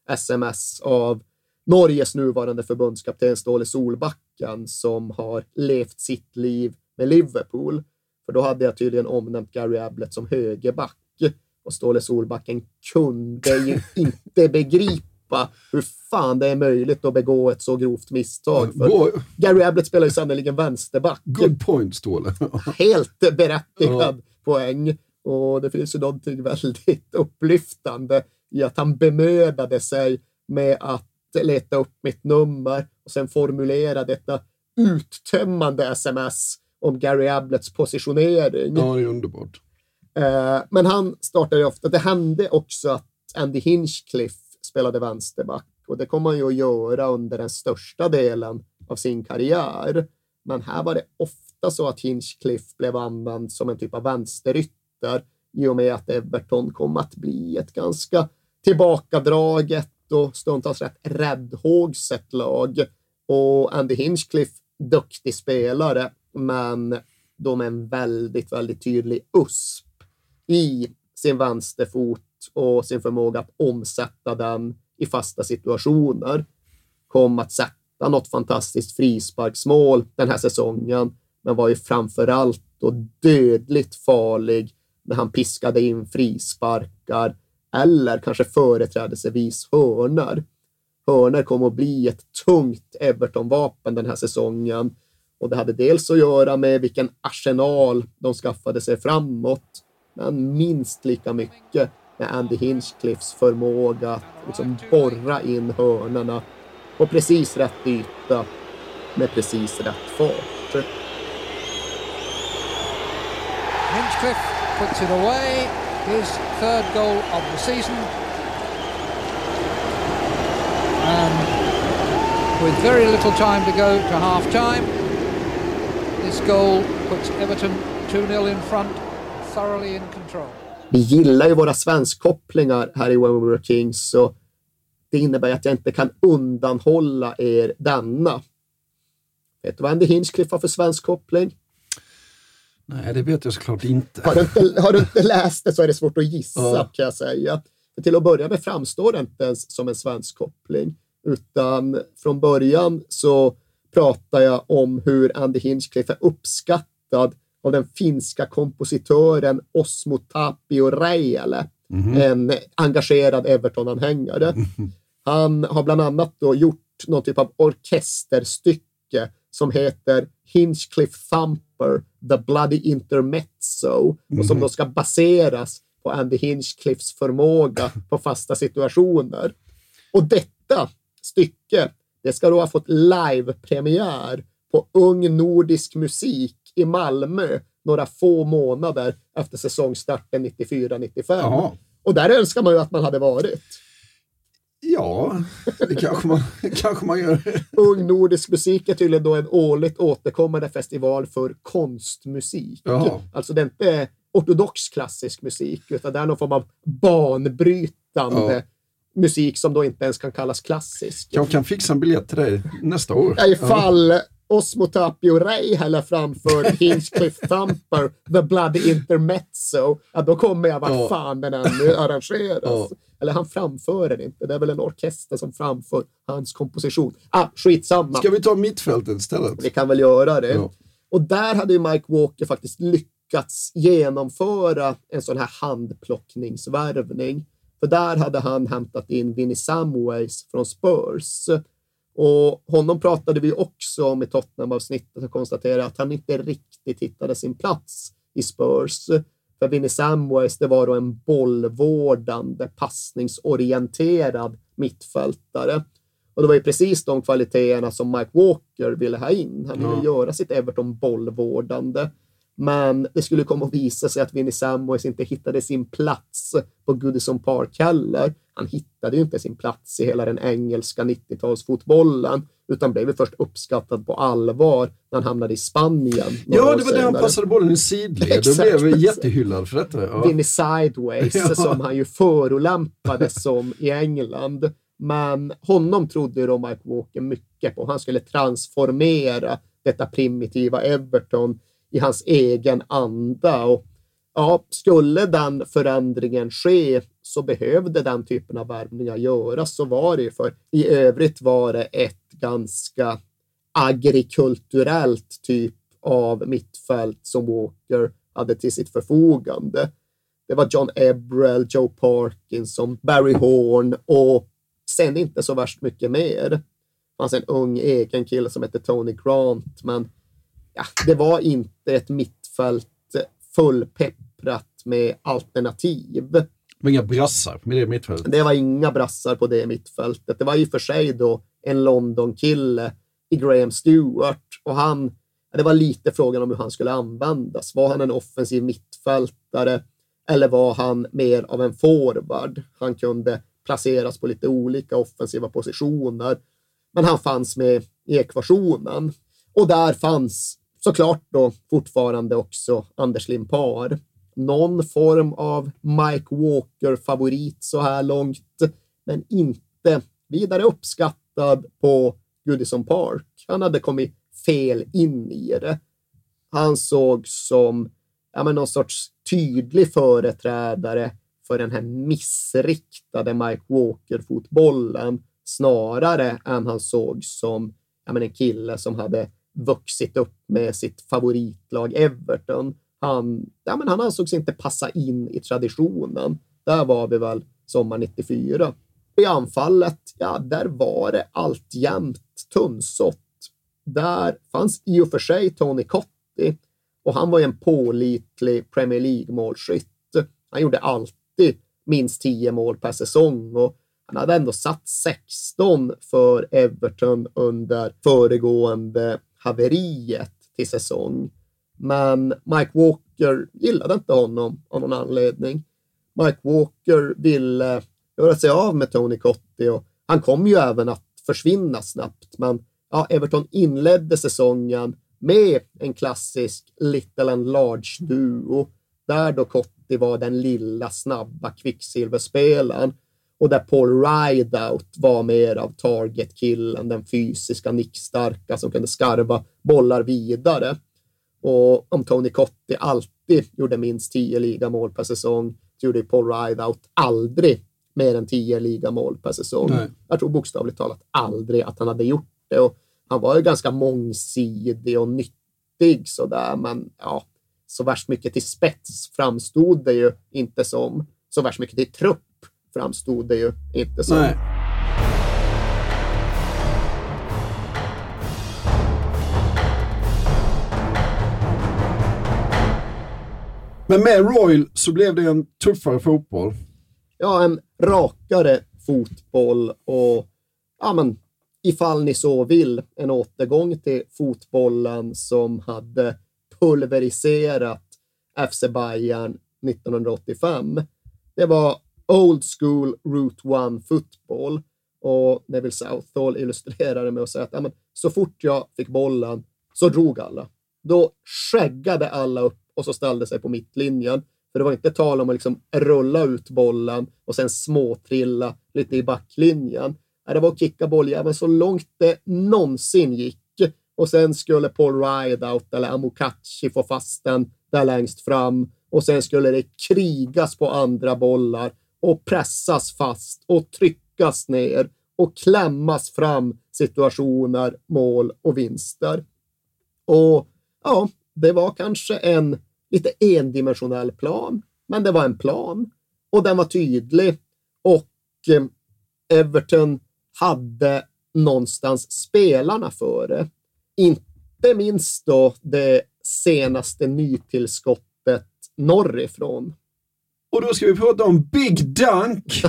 sms av Norges nuvarande förbundskapten Ståle Solbacken som har levt sitt liv med Liverpool. För då hade jag tydligen omnämnt Gary Ablett som högerback och Ståle Solbacken kunde ju inte begripa hur fan det är möjligt att begå ett så grovt misstag. För Gary Ablett spelar ju sannoliken vänsterback. Good point, Ståle. Helt berättigad ja. poäng. Och det finns ju någonting väldigt upplyftande i att han bemödade sig med att leta upp mitt nummer och sen formulera detta uttömmande sms om Gary Abletts positionering. Ja, det är underbart. Eh, men han startade ju ofta. Det hände också att Andy Hinchcliffe spelade vänsterback och det kommer han ju att göra under den största delen av sin karriär. Men här var det ofta så att Hinchcliffe blev använd som en typ av vänsterytter i och med att Everton kom att bli ett ganska tillbakadraget och stundtals rätt räddhågset lag. Och Andy Hinchcliffe, duktig spelare, men de är en väldigt, väldigt tydlig usp i sin vänsterfot och sin förmåga att omsätta den i fasta situationer. Kom att sätta något fantastiskt frisparksmål den här säsongen, men var ju framförallt då dödligt farlig när han piskade in frisparkar eller kanske företrädelsevis hörnor. Hörnor kom att bli ett tungt Everton-vapen den här säsongen och det hade dels att göra med vilken arsenal de skaffade sig framåt, men minst lika mycket med Andy Hinchcliffes förmåga att liksom borra in hörnorna på precis rätt yta med precis rätt fart. Hinchcliffe puts it away, his third goal of the season. And with very little time to go to half-time, this goal puts Everton two nil in front, thoroughly in control. Vi gillar ju våra svenskkopplingar här i When We Were Kings, så det innebär att jag inte kan undanhålla er denna. Vet du vad Andy Hinchcliffe har för svensk koppling? Nej, det vet jag såklart inte. Har du inte, har du inte läst det så är det svårt att gissa, ja. kan jag säga. För till att börja med framstår det inte ens som en svensk koppling, utan från början så pratar jag om hur Andy Hinchcliffe är uppskattad av den finska kompositören Osmo Tapio Räjälä, mm-hmm. en engagerad Everton-anhängare. Mm-hmm. Han har bland annat då gjort någon typ av orkesterstycke som heter Hinchcliffe Thumper, The Bloody Intermezzo, mm. och som då ska baseras på Andy Hinchcliffes förmåga på fasta situationer. Och detta stycke, det ska då ha fått live-premiär på Ung Nordisk Musik i Malmö några få månader efter säsongstarten nittiofyra nittiofem. Aha. Och där önskar man ju att man hade varit. Ja, det kanske man, kanske man gör. Ung Nordisk Musik är tydligen då en årligt återkommande festival för konstmusik. Jaha. Alltså det är inte ortodox klassisk musik, utan det är någon form av banbrytande ja. musik som då inte ens kan kallas klassisk. Jag kan fixa en biljett till dig nästa år. Ja, ifall ja. Osmo Tapio Rey häller framför Hinchcliffe Thumper, The Bloody Intermezzo, ja, då kommer jag vart ja. fan den ännu arrangeras. Ja. Eller han framför den inte. Det är väl en orkester som framför hans komposition. Ah, skitsamma. Ska vi ta mittfältet istället? Vi kan väl göra det. Ja. Och där hade ju Mike Walker faktiskt lyckats genomföra en sån här handplockningsvärvning. För där hade han hämtat in Vinnie Samways från Spurs. Och honom pratade vi också om i Tottenham-avsnittet och konstaterade att han inte riktigt hittade sin plats i Spurs. För Vinnie Samways, det var då en bollvårdande, passningsorienterad mittfältare. Och det var ju precis de kvaliteterna som Mike Walker ville ha in. Han ville ja. göra sitt Everton bollvårdande. Men det skulle komma att visa sig att Vinnie Samways inte hittade sin plats på Goodison Park heller. Han hittade ju inte sin plats i hela den engelska nittiotalsfotbollen, utan blev först uppskattad på allvar när han hamnade i Spanien. Ja, det var det han passade bollen i sidled. Då blev vi jättehyllad för detta. Ja. Vinnie Sideways, ja. som han ju förolämpades som i England. Men honom trodde då Mike Walker mycket på. Han skulle transformera detta primitiva Everton i hans egen anda. Och ja, skulle den förändringen ske så behövde den typen av värvningar göras. Så var det ju, för i övrigt var det ett ganska agrikulturellt typ av mittfält som Walker hade till sitt förfogande. Det var John Ebrell, Joe Parkinson, Barry Horn och sen inte så värst mycket mer. Det fanns en ung egen kille som hette Tony Grant, men ja, det var inte ett mittfält fullpepprat med alternativ. Det var inga brassar med det mittfältet. Det var inga brassar på det mittfältet. Det var i och för sig då en London-kille i Graham Stewart, och han, det var lite frågan om hur han skulle användas. Var han en offensiv mittfältare eller var han mer av en forward? Han kunde placeras på lite olika offensiva positioner, men han fanns med i ekvationen. Och där fanns såklart då fortfarande också Anders Limpar. Någon form av Mike Walker-favorit så här långt, men inte vidare uppskattad på Goodison Park. Han hade kommit fel in i det. Han såg som ja, men någon sorts tydlig företrädare för den här missriktade Mike Walker-fotbollen snarare än han såg som ja, men en kille som hade vuxit upp med sitt favoritlag Everton. Han, ja, men han ansågs inte passa in i traditionen. Där var vi väl sommar nittiofyra. I anfallet, ja, där var det alltjämt tunnsått. Där fanns i och för sig Tony Cottee, och han var en pålitlig Premier League-målskytt. Han gjorde alltid minst tio mål per säsong, och han hade ändå satt sexton för Everton under föregående haveriet till säsong. Men Mike Walker gillade inte honom av någon anledning. Mike Walker ville göra sig av med Tony Cottee, och han kom ju även att försvinna snabbt. Men ja, Everton inledde säsongen med en klassisk little and large duo, där då Cottee var den lilla snabba kvicksilverspelaren, och där Paul Rideout var mer av targetkillen, den fysiska nickstarka som kunde skarva bollar vidare. Och om Tony Cottee alltid gjorde minst tio ligamål per säsong, så gjorde Paul Rideout aldrig mer än tio ligamål per säsong. Nej. Jag tror bokstavligt talat aldrig att han hade gjort det, och han var ju ganska mångsidig och nyttig sådär, men ja, så värst mycket till spets framstod det ju inte som. Så värst mycket till trupp framstod det ju inte som. Nej. Men med Royal så blev det en tuffare fotboll. Ja, en rakare fotboll och ja, men ifall ni så vill, en återgång till fotbollen som hade pulveriserat F C Bayern nittonhundraåttiofem. Det var old school Route One fotboll och Neville Southall illustrerade med att säga att ja, men, så fort jag fick bollen så drog alla. Då skäggade alla upp och så ställde sig på mittlinjen. För det var inte tal om att liksom rulla ut bollen och sen småtrilla lite i backlinjen. Det var att kicka bolljäveln så långt det någonsin gick. Och sen skulle Paul Rideout eller Amokachi få fast den där längst fram. Och sen skulle det krigas på andra bollar och pressas fast och tryckas ner och klämmas fram situationer, mål och vinster. Och ja, det var kanske en lite endimensionell plan, men det var en plan och den var tydlig och eh, Everton hade någonstans spelarna för det. Inte minst då det senaste nytillskottet norrifrån. Och då ska vi prata om Big Dunk.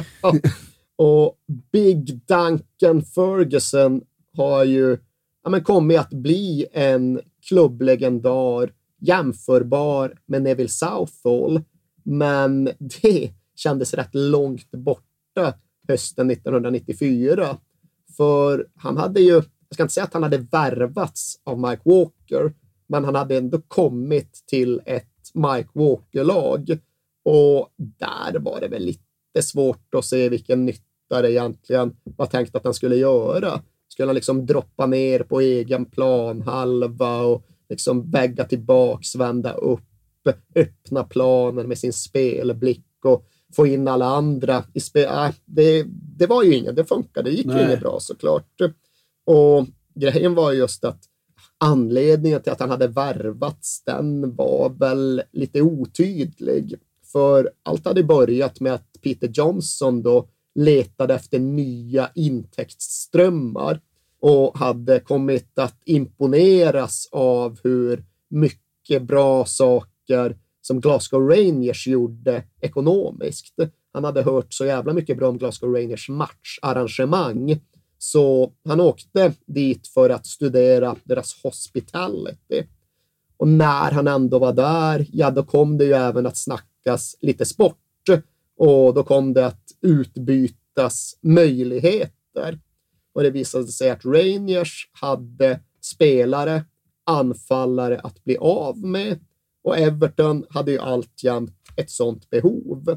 Och Big Duncan Ferguson har ju ja, men kommit att bli en klubblegendar jämförbar med Neville Southall, men det kändes rätt långt borta hösten nittonhundranittiofyra. För han hade ju, jag ska inte säga att han hade värvats av Mike Walker, men han hade ändå kommit till ett Mike Walker-lag och där var det väl lite svårt att se vilken nytta det egentligen var tänkt att han skulle göra. Skulle han liksom droppa ner på egen plan halva och liksom vägga tillbaks, vända upp, öppna planen med sin spelblick och få in alla andra i spel. Äh, det, det var ju inget, det funkade, det gick ju inget bra såklart. Och grejen var just att anledningen till att han hade värvats, den var väl lite otydlig. För allt hade börjat med att Peter Johnson då letade efter nya intäktsströmmar och hade kommit att imponeras av hur mycket bra saker som Glasgow Rangers gjorde ekonomiskt. Han hade hört så jävla mycket bra om Glasgow Rangers matcharrangemang, så han åkte dit för att studera deras hospitality. Och när han ändå var där, ja då kom det ju även att snackas lite sport och då kom det att utbytas möjligheter. Och det visade sig att Rangers hade spelare, anfallare att bli av med. Och Everton hade ju alltjämt ett sånt behov.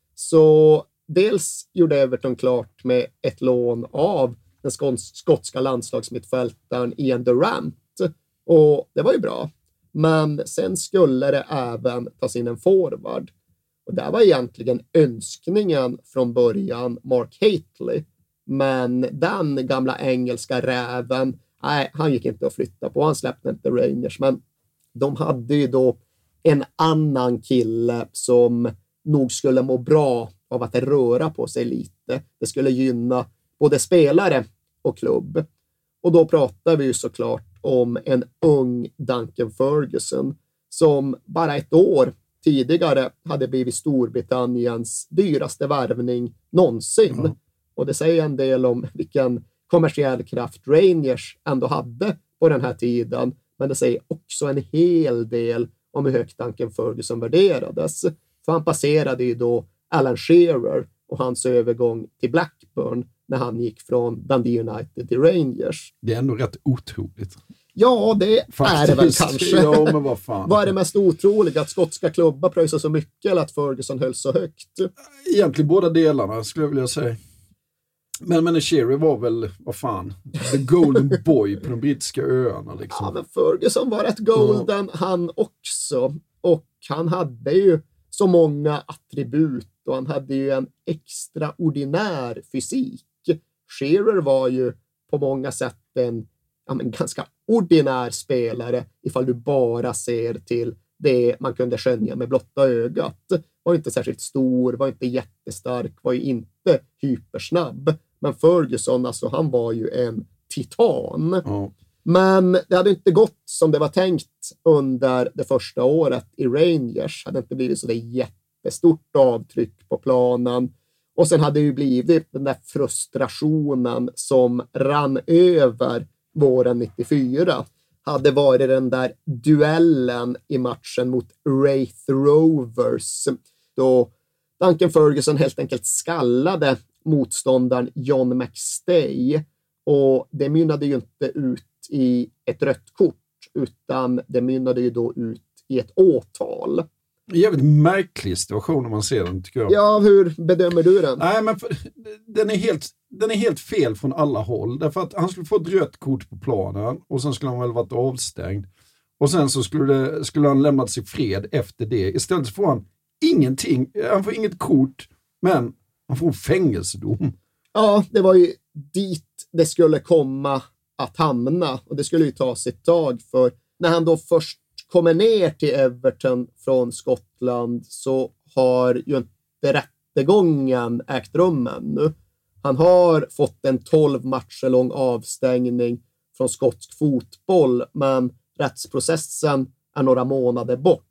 Så dels gjorde Everton klart med ett lån av den skotska landslagsmittfältaren Ian Durant. Och det var ju bra. Men sen skulle det även tas in en forward. Och det var egentligen önskningen från början Mark Hateley. Men den gamla engelska räven, nej, han gick inte att flytta på. Han släppte inte Rangers. Men de hade ju då en annan kille som nog skulle må bra av att röra på sig lite. Det skulle gynna både spelare och klubb. Och då pratar vi ju såklart om en ung Duncan Ferguson som bara ett år tidigare hade blivit Storbritanniens dyraste värvning någonsin. Mm. Och det säger en del om vilken kommersiell kraft Rangers ändå hade på den här tiden. Men det säger också en hel del om hur högt Duncan Ferguson värderades. För han passerade ju då Alan Shearer och hans övergång till Blackburn när han gick från Dundee United till Rangers. Det är ändå rätt otroligt. Ja, det faktiskt är det väl kanske. Ja, men vad fan. Vad är det mest otroliga? Att skotska klubbar pröjsar så mycket eller att Ferguson höll så högt? Egentligen båda delarna skulle jag vilja säga. Men, men Shearer var väl, vad fan, the golden boy på de brittiska öarna. Liksom. Ja, men Ferguson var ett golden ja. Han också. Och han hade ju så många attribut och han hade ju en extraordinär fysik. Shearer var ju på många sätt en ja, men ganska ordinär spelare ifall du bara ser till det man kunde skönja med blotta ögat. Var inte särskilt stor, var inte jättestark, var ju inte hypersnabb. Men Ferguson, alltså han var ju en titan. Ja. Men det hade inte gått som det var tänkt under det första året i Rangers. Det hade inte blivit så det jättestort avtryck på planen. Och sen hade det ju blivit den där frustrationen som rann över våren nittiofyra. Hade varit den där duellen i matchen mot Raith Rovers. Då Duncan Ferguson helt enkelt skallade motståndaren John McStay. Och det mynnade ju inte ut i ett rött kort, utan det mynnade ju då ut i ett åtal. En jävligt märklig situation om man ser den, tycker jag. Ja, hur bedömer du den? Nej, men för, den, är helt, den är helt fel från alla håll. Därför att han skulle få ett rött kort på planen och sen skulle han väl varit avstängd. Och sen så skulle, det, skulle han lämnats i fred efter det. Istället så får han ingenting. Han får inget kort, men han får fängelsedom. Ja, det var ju dit det skulle komma att hamna. Och det skulle ju ta sitt tag, för när han då först kommer ner till Everton från Skottland så har ju inte rättegången ägt rum ännu. Han har fått en tolv matcher lång avstängning från skotsk fotboll, men rättsprocessen är några månader bort.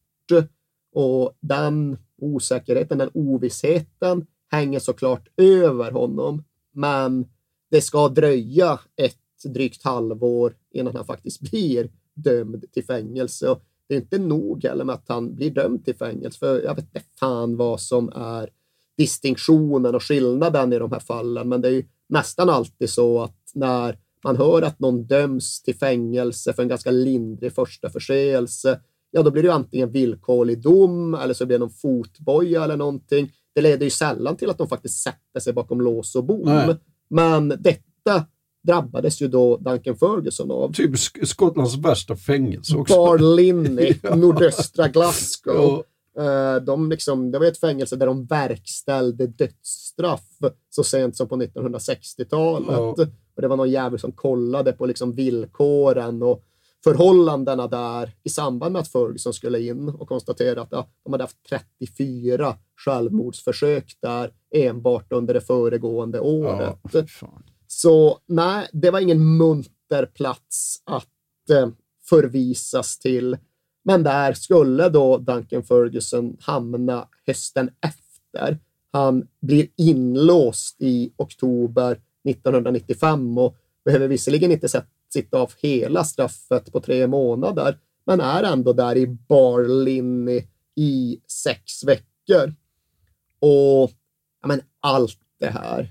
Och den osäkerheten, den ovissheten hänger såklart över honom. Men det ska dröja ett drygt halvår innan han faktiskt blir dömd till fängelse. Och det är inte nog heller med att han blir dömd till fängelse, för jag vet inte fan vad som är distinktionen och skillnaden i de här fallen, men det är ju nästan alltid så att när man hör att någon döms till fängelse för en ganska lindrig första förseelse, ja då blir det ju antingen villkorlig dom eller så blir det någon fotboja eller någonting. Det leder ju sällan till att de faktiskt sätter sig bakom lås och bom. Nej. Men detta drabbades ju då Duncan Ferguson av. Typ Sk- Skottlands värsta fängelse också. Barlinnie, ja. Nordöstra Glasgow. Ja. De liksom, det var ett fängelse där de verkställde dödsstraff så sent som på nittonhundrasextiotalet. Ja. Och det var någon jävel som kollade på liksom villkoren och förhållandena där i samband med att Ferguson skulle in och konstatera att ja, de hade haft trettiofyra självmordsförsök där enbart under det föregående året. Ja, så nej, det var ingen munter plats att eh, förvisas till. Men där skulle då Duncan Ferguson hamna hösten efter. Han blir inlåst i oktober nittonhundranittiofem och behöver visserligen inte sitta av hela straffet på tre månader, men är ändå där i Barlinnie i sex veckor. Och ja, men allt det här,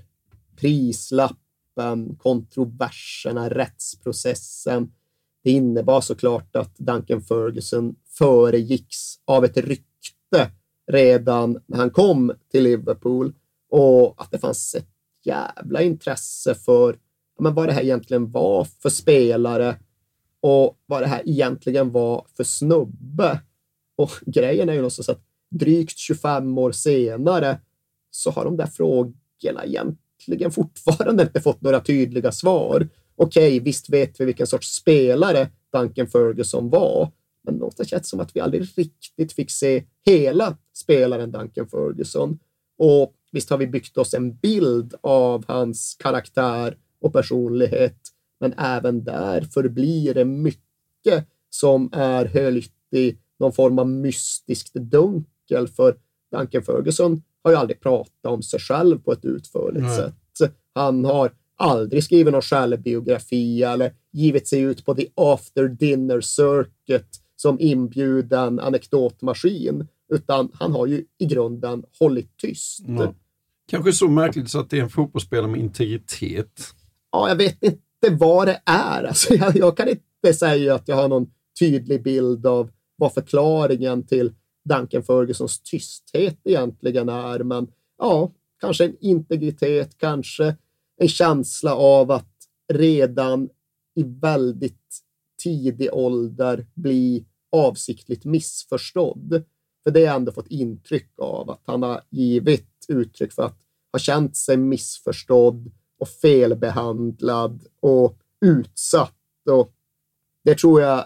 prislappen, kontroverserna, rättsprocessen, det innebar såklart att Duncan Ferguson föregicks av ett rykte redan när han kom till Liverpool, och att det fanns ett jävla intresse för ja, men vad det här egentligen var för spelare och vad det här egentligen var för snubbe. Och grejen är ju någonstans att drygt tjugofem år senare så har de där frågorna egentligen fortfarande inte fått några tydliga svar. Okej, visst vet vi vilken sorts spelare Duncan Ferguson var, men någonstans känns det som att vi aldrig riktigt fick se hela spelaren Duncan Ferguson. Och visst har vi byggt oss en bild av hans karaktär och personlighet, men även där förblir det mycket som är höljt i någon form av mystiskt dunkel, för Duncan Ferguson har ju aldrig pratat om sig själv på ett utförligt Nej. sätt. Han har aldrig skrivit någon självbiografi eller givit sig ut på the after dinner circuit som inbjuden anekdotmaskin, utan han har ju i grunden hållit tyst. Ja. Kanske så märkligt så att det är en fotbollsspelare med integritet. Ja, jag vet inte vad det är. Alltså, jag, jag kan inte säga att jag har någon tydlig bild av vad förklaringen till Duncan Fergusons tysthet egentligen är. Men ja, kanske en integritet, kanske en känsla av att redan i väldigt tidig ålder bli avsiktligt missförstådd. För det har jag ändå fått intryck av att han har givit uttryck för att ha känt sig missförstådd och felbehandlad och utsatt. Och det tror jag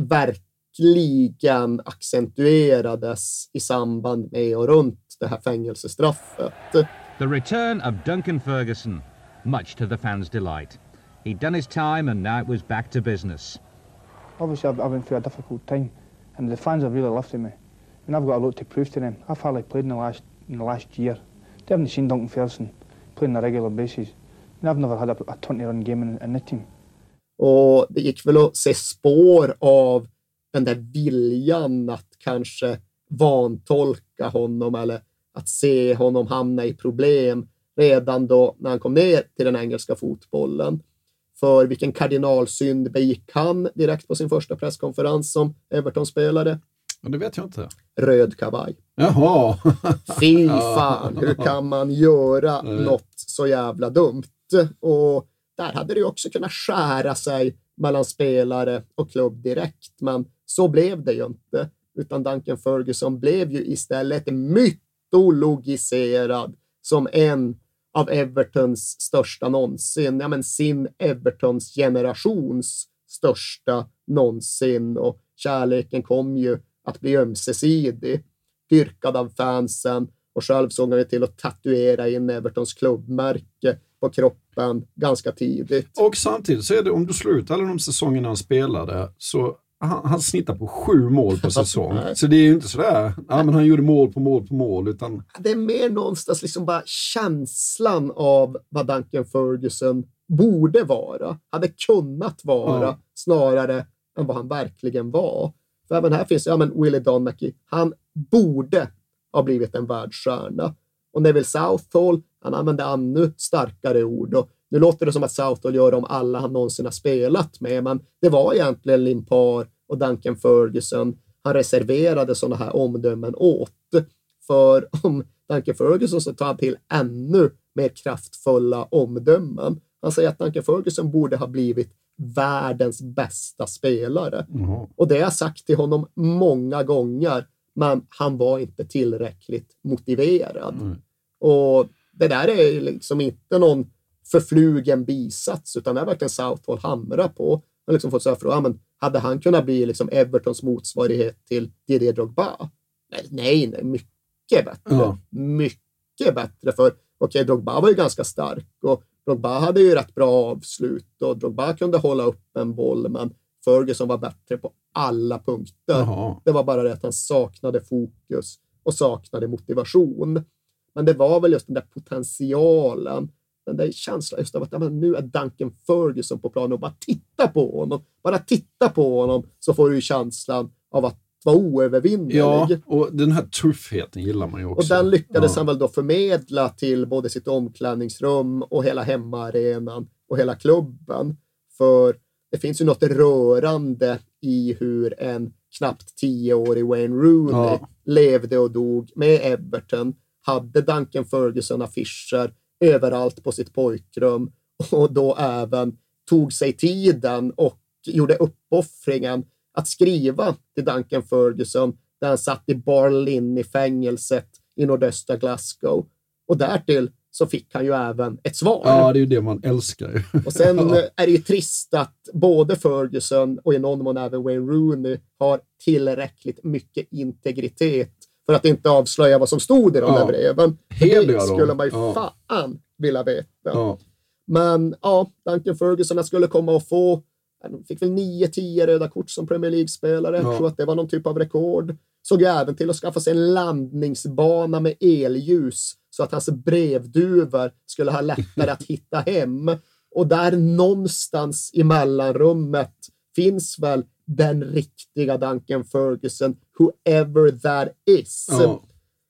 verkligen accentuerades i samband med och runt det här fängelsestraffet. The return of Duncan Ferguson, much to the fans' delight. He'd done his time and now it was back to business. Obviously, I've, I've been through a difficult time, and the fans have really lifted me. And I've got a lot to prove to them. I've hardly played in the last in the last year. They haven't seen Duncan Ferguson play on a regular basis. And I've never had a, a twenty-run game in, in the team. Och det gick väl att se spår av den där viljan att kanske vantolka honom eller att se honom hamna i problem redan då när han kom ner till den engelska fotbollen. För vilken kardinalsynd begick han direkt på sin första presskonferens som Everton-spelare? Men det vet jag inte. Röd kavaj. Jaha. Fy fan, hur kan man göra mm. något så jävla dumt? Och där hade det ju också kunnat skära sig mellan spelare och klubb direkt. Men så blev det ju inte. Utan Duncan Ferguson blev ju istället mytologiserad som en av Evertons största någonsin. Ja, men sin Evertons generations största någonsin. Och kärleken kom ju att bli ömsesidig. Dyrkad av fansen. Och själv såg han till att tatuera in Evertons klubbmärke på kroppen ganska tidigt. Och samtidigt så är det, om du slår ut alla de säsongerna han spelade, så han, han snittar på sju mål på säsong. Så det är ju inte sådär, ja, men han gjorde mål på mål på mål. Utan... Det är mer någonstans liksom bara känslan av vad Duncan Ferguson borde vara. Hade kunnat vara ja. snarare än vad han verkligen var. För även här finns ja, men Willie Donachie. Han borde ha blivit en världsstjärna. Och Neville Southall, han använde ännu starkare ord. Och nu låter det som att Southall gör om alla han någonsin har spelat med. Men det var egentligen Limpar och Duncan Ferguson han reserverade sådana här omdömen åt. För om Duncan Ferguson så tar han till ännu mer kraftfulla omdömen. Han säger att Duncan Ferguson borde ha blivit världens bästa spelare. Mm. Och det har jag sagt till honom många gånger. Men han var inte tillräckligt motiverad. Mm. Och det där är liksom inte någon förflugen bisats, utan det är verkligen Southall hamra på. Han har liksom fått säga fråga, men hade han kunnat bli liksom Evertons motsvarighet till Didier Drogba? Nej, nej, nej mycket bättre. Ja. Mycket bättre, för okej, okay, Drogba var ju ganska stark och Drogba hade ju rätt bra avslut och Drogba kunde hålla upp en boll, men Ferguson var bättre på alla punkter. Jaha. Det var bara det att han saknade fokus och saknade motivation. Men det var väl just den där potentialen, den där känslan just av att ja, men nu är Duncan Ferguson på planen och bara titta på honom. Bara titta på honom så får du ju känslan av att vara oövervinnelig. Ja, och den här tuffheten gillar man ju också. Och den lyckades ja. han väl då förmedla till både sitt omklädningsrum och hela hemmaarenan och hela klubben. För det finns ju något rörande i hur en knappt tioårig Wayne Rooney ja. levde och dog med Everton. Hade Duncan Ferguson affischer överallt på sitt pojkrum och då även tog sig tiden och gjorde uppoffringen att skriva till Duncan Ferguson där han satt i Barlin i fängelset i nordöstra Glasgow. Och därtill så fick han ju även ett svar. Ja, det är ju det man älskar. Och sen är det ju trist att både Ferguson och i någon mån även Wayne Rooney har tillräckligt mycket integritet för att inte avslöja vad som stod i de ja. där breven. Det skulle man ju ja. fan vilja veta. Ja. Men ja, Duncan Ferguson skulle komma och få, han fick väl nio tio röda kort som Premier League-spelare. Ja. Jag tror att det var någon typ av rekord. Såg ju även till att skaffa sig en landningsbana med elljus så att hans brevduvor skulle ha lättare att hitta hem. Och där någonstans i mellanrummet finns väl den riktiga Duncan Ferguson, whoever that is. Ja.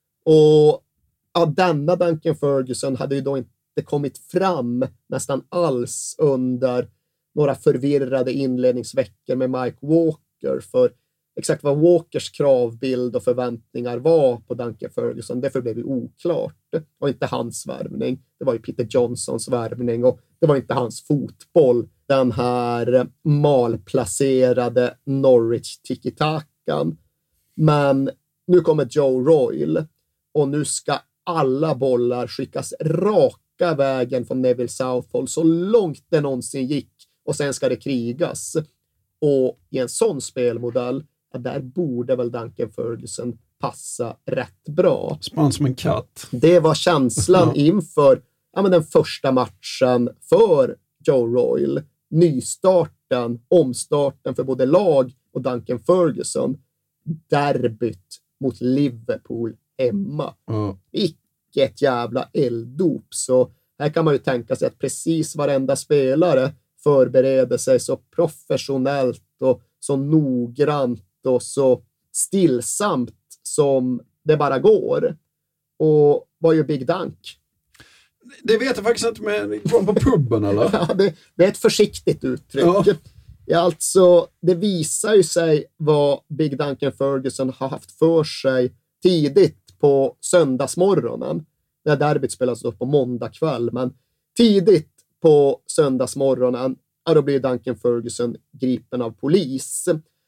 Och ja, denna Duncan Ferguson hade ju då inte kommit fram nästan alls under några förvirrade inledningsveckor med Mike Walker. För exakt vad Walkers kravbild och förväntningar var på Duncan Ferguson, det förblev ju oklart. Det var inte hans värvning, det var ju Peter Johnsons värvning och det var inte hans fotboll. Den här malplacerade Norwich tiki-takan. Men nu kommer Joe Royle och nu ska alla bollar skickas raka vägen från Neville Southall så långt det någonsin gick och sen ska det krigas. Och i en sån spelmodell, ja, där borde väl Duncan Ferguson passa rätt bra. Spann som en katt. Det var känslan ja. inför ja, men den första matchen för Joe Royle. Nystarten, omstarten för både lag och Duncan Ferguson. Derbyt mot Liverpool hemma. Mm. Vilket jävla elddop. Så här kan man ju tänka sig att precis varenda spelare förbereder sig så professionellt och så noggrant och så stillsamt som det bara går. Och vad gör Big Dunk? Det vet jag faktiskt inte, med går på puben eller? Ja, det, det är ett försiktigt uttryck. Ja. Ja, alltså, det visar ju sig vad Big Duncan Ferguson har haft för sig tidigt på söndagsmorgonen. När derbyt spelas upp på måndag kväll, men tidigt på söndagsmorgonen, ja, då blir Duncan Ferguson gripen av polis.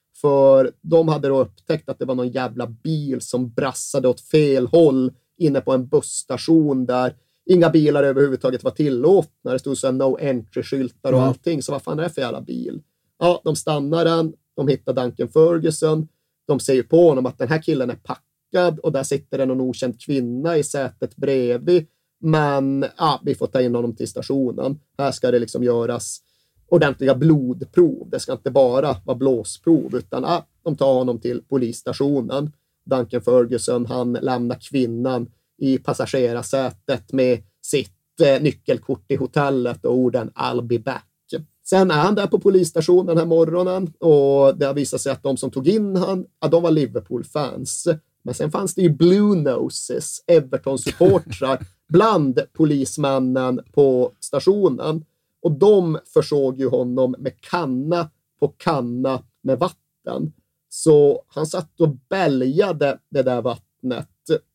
För de hade då upptäckt att det var någon jävla bil som brassade åt fel håll inne på en busstation där inga bilar överhuvudtaget var tillåtna. Det stod så här no entry-skyltar och mm. allting. Så vad fan är det för jävla bil? Ja, de stannar den. De hittar Duncan Ferguson. De säger på honom att den här killen är packad och där sitter det någon okänd kvinna i sätet bredvid. Men ja, vi får ta in honom till stationen. Här ska det liksom göras ordentliga blodprov. Det ska inte bara vara blåsprov utan ja, de tar honom till polisstationen. Duncan Ferguson, han lämnar kvinnan i passagerarsätet med sitt eh, nyckelkort i hotellet och orden I'll be back. Sen är han där på polisstationen den här morgonen och det har visat sig att de som tog in han, ja, de var Liverpool-fans. Men sen fanns det ju Blue Noses, Everton-supportrar, bland polismännen på stationen. Och de försåg ju honom med kanna på kanna med vatten. Så han satt och bälgade det där vattnet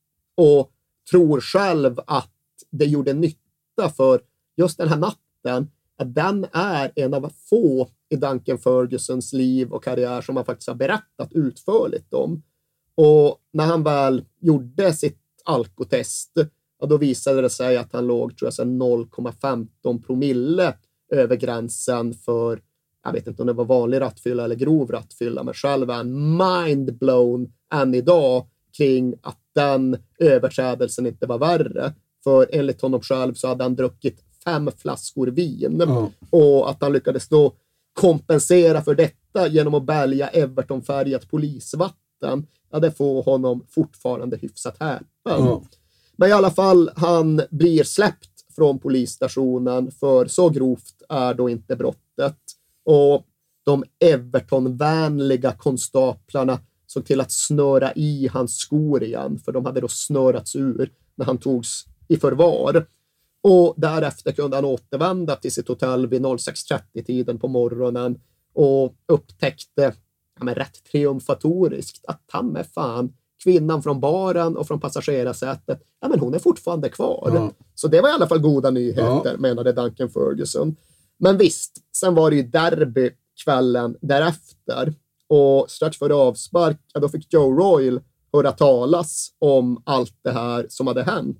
och tror själv att det gjorde nytta för just den här natten. Att den är en av få i Duncan Fergusons liv och karriär som han faktiskt har berättat utförligt om. Och när han väl gjorde sitt alkotest, ja, då visade det sig att han låg tror jag, noll komma femton promille över gränsen för, jag vet inte om det var vanlig rattfylla eller grov rattfylla, men själv är han mindblown än idag kring att den överträdelsen inte var värre. För enligt honom själv så hade han druckit fem flaskor vin. Mm. Och att han lyckades då kompensera för detta genom att bälga Everton-färgat polisvatten. Ja, det får honom fortfarande hyfsat häpen. Mm. Men i alla fall, han blir släppt från polisstationen för så grovt är då inte brottet. Och de Everton-vänliga konstaplarna såg till att snöra i hans skor igen, för de hade då snörats ur när han togs i förvar. Och därefter kunde han återvända till sitt hotell vid sex trettio-tiden på morgonen och upptäckte ja, men rätt triumfatoriskt att ta med fan kvinnan från baren och från passagerarsätet, ja men hon är fortfarande kvar. Ja. Så det var i alla fall goda nyheter, ja. menade Duncan Ferguson. Men visst, sen var det ju derby kvällen därefter. Och strax före avspark, ja, då fick Joe Royle höra talas om allt det här som hade hänt.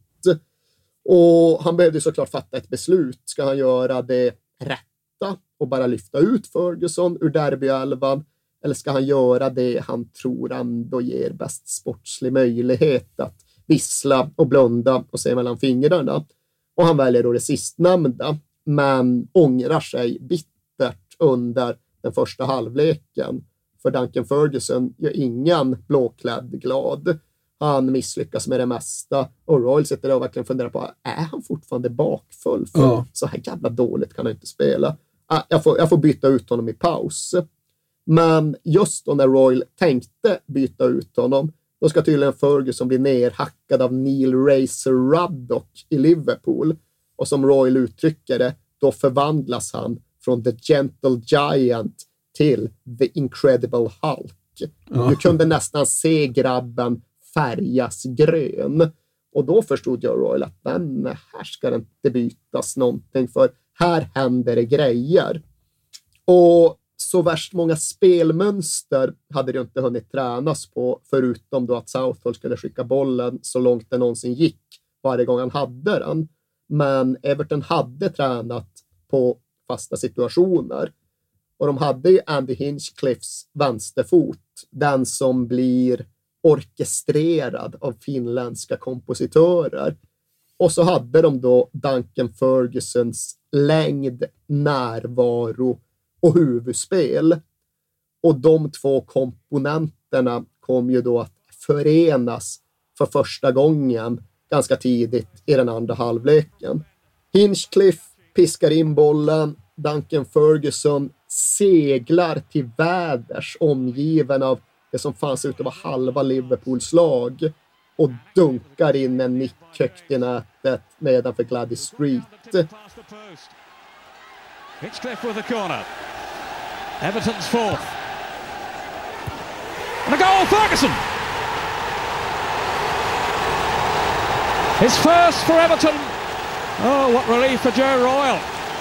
Och han behövde såklart fatta ett beslut. Ska han göra det rätta och bara lyfta ut Ferguson ur derbyelvan? Eller ska han göra det han tror ändå ger bäst sportslig möjlighet att vissla och blunda och se mellan fingrarna? Och han väljer då det sistnämnda, men ångrar sig bittert under den första halvleken. För Duncan Ferguson gör ingen blåklädd glad. Han misslyckas med det mesta. Och Royle sitter där och verkligen funderar på, är han fortfarande bakfull? För ja. så här jävla dåligt kan han inte spela. Ah, jag, får, jag får byta ut honom i paus. Men just då när Royle tänkte byta ut honom, då ska tydligen Ferguson bli nerhackad av Neil Razor Ruddock i Liverpool. Och som Royle uttrycker det, då förvandlas han från The Gentle Giant till The Incredible Hulk. Ja. Du kunde nästan se grabben färgas grön. Och då förstod jag Royle att den här ska det inte bytas någonting, för här händer det grejer. Och så värst många spelmönster hade det inte hunnit tränas på, förutom då att Southall skulle skicka bollen så långt det någonsin gick varje gång han hade den. Men Everton hade tränat på fasta situationer. Och de hade ju Andy Hinchcliffes vänsterfot, den som blir orkestrerad av finländska kompositörer. Och så hade de då Duncan Fergusons längd, närvaro och huvudspel. Och de två komponenterna kom ju då att förenas för första gången ganska tidigt i den andra halvleken. Hinchcliffe piskar in bollen, Duncan Ferguson seglar till väders omgiven av det som fanns ut att vara halva Liverpools lag och dunkar in en nick högt i nätet nedanför Gladys Street. Hinchcliffe with the corner. Everton's fourth. And a goal, Ferguson! His first for Everton. Oh, what relief for Joe Royle.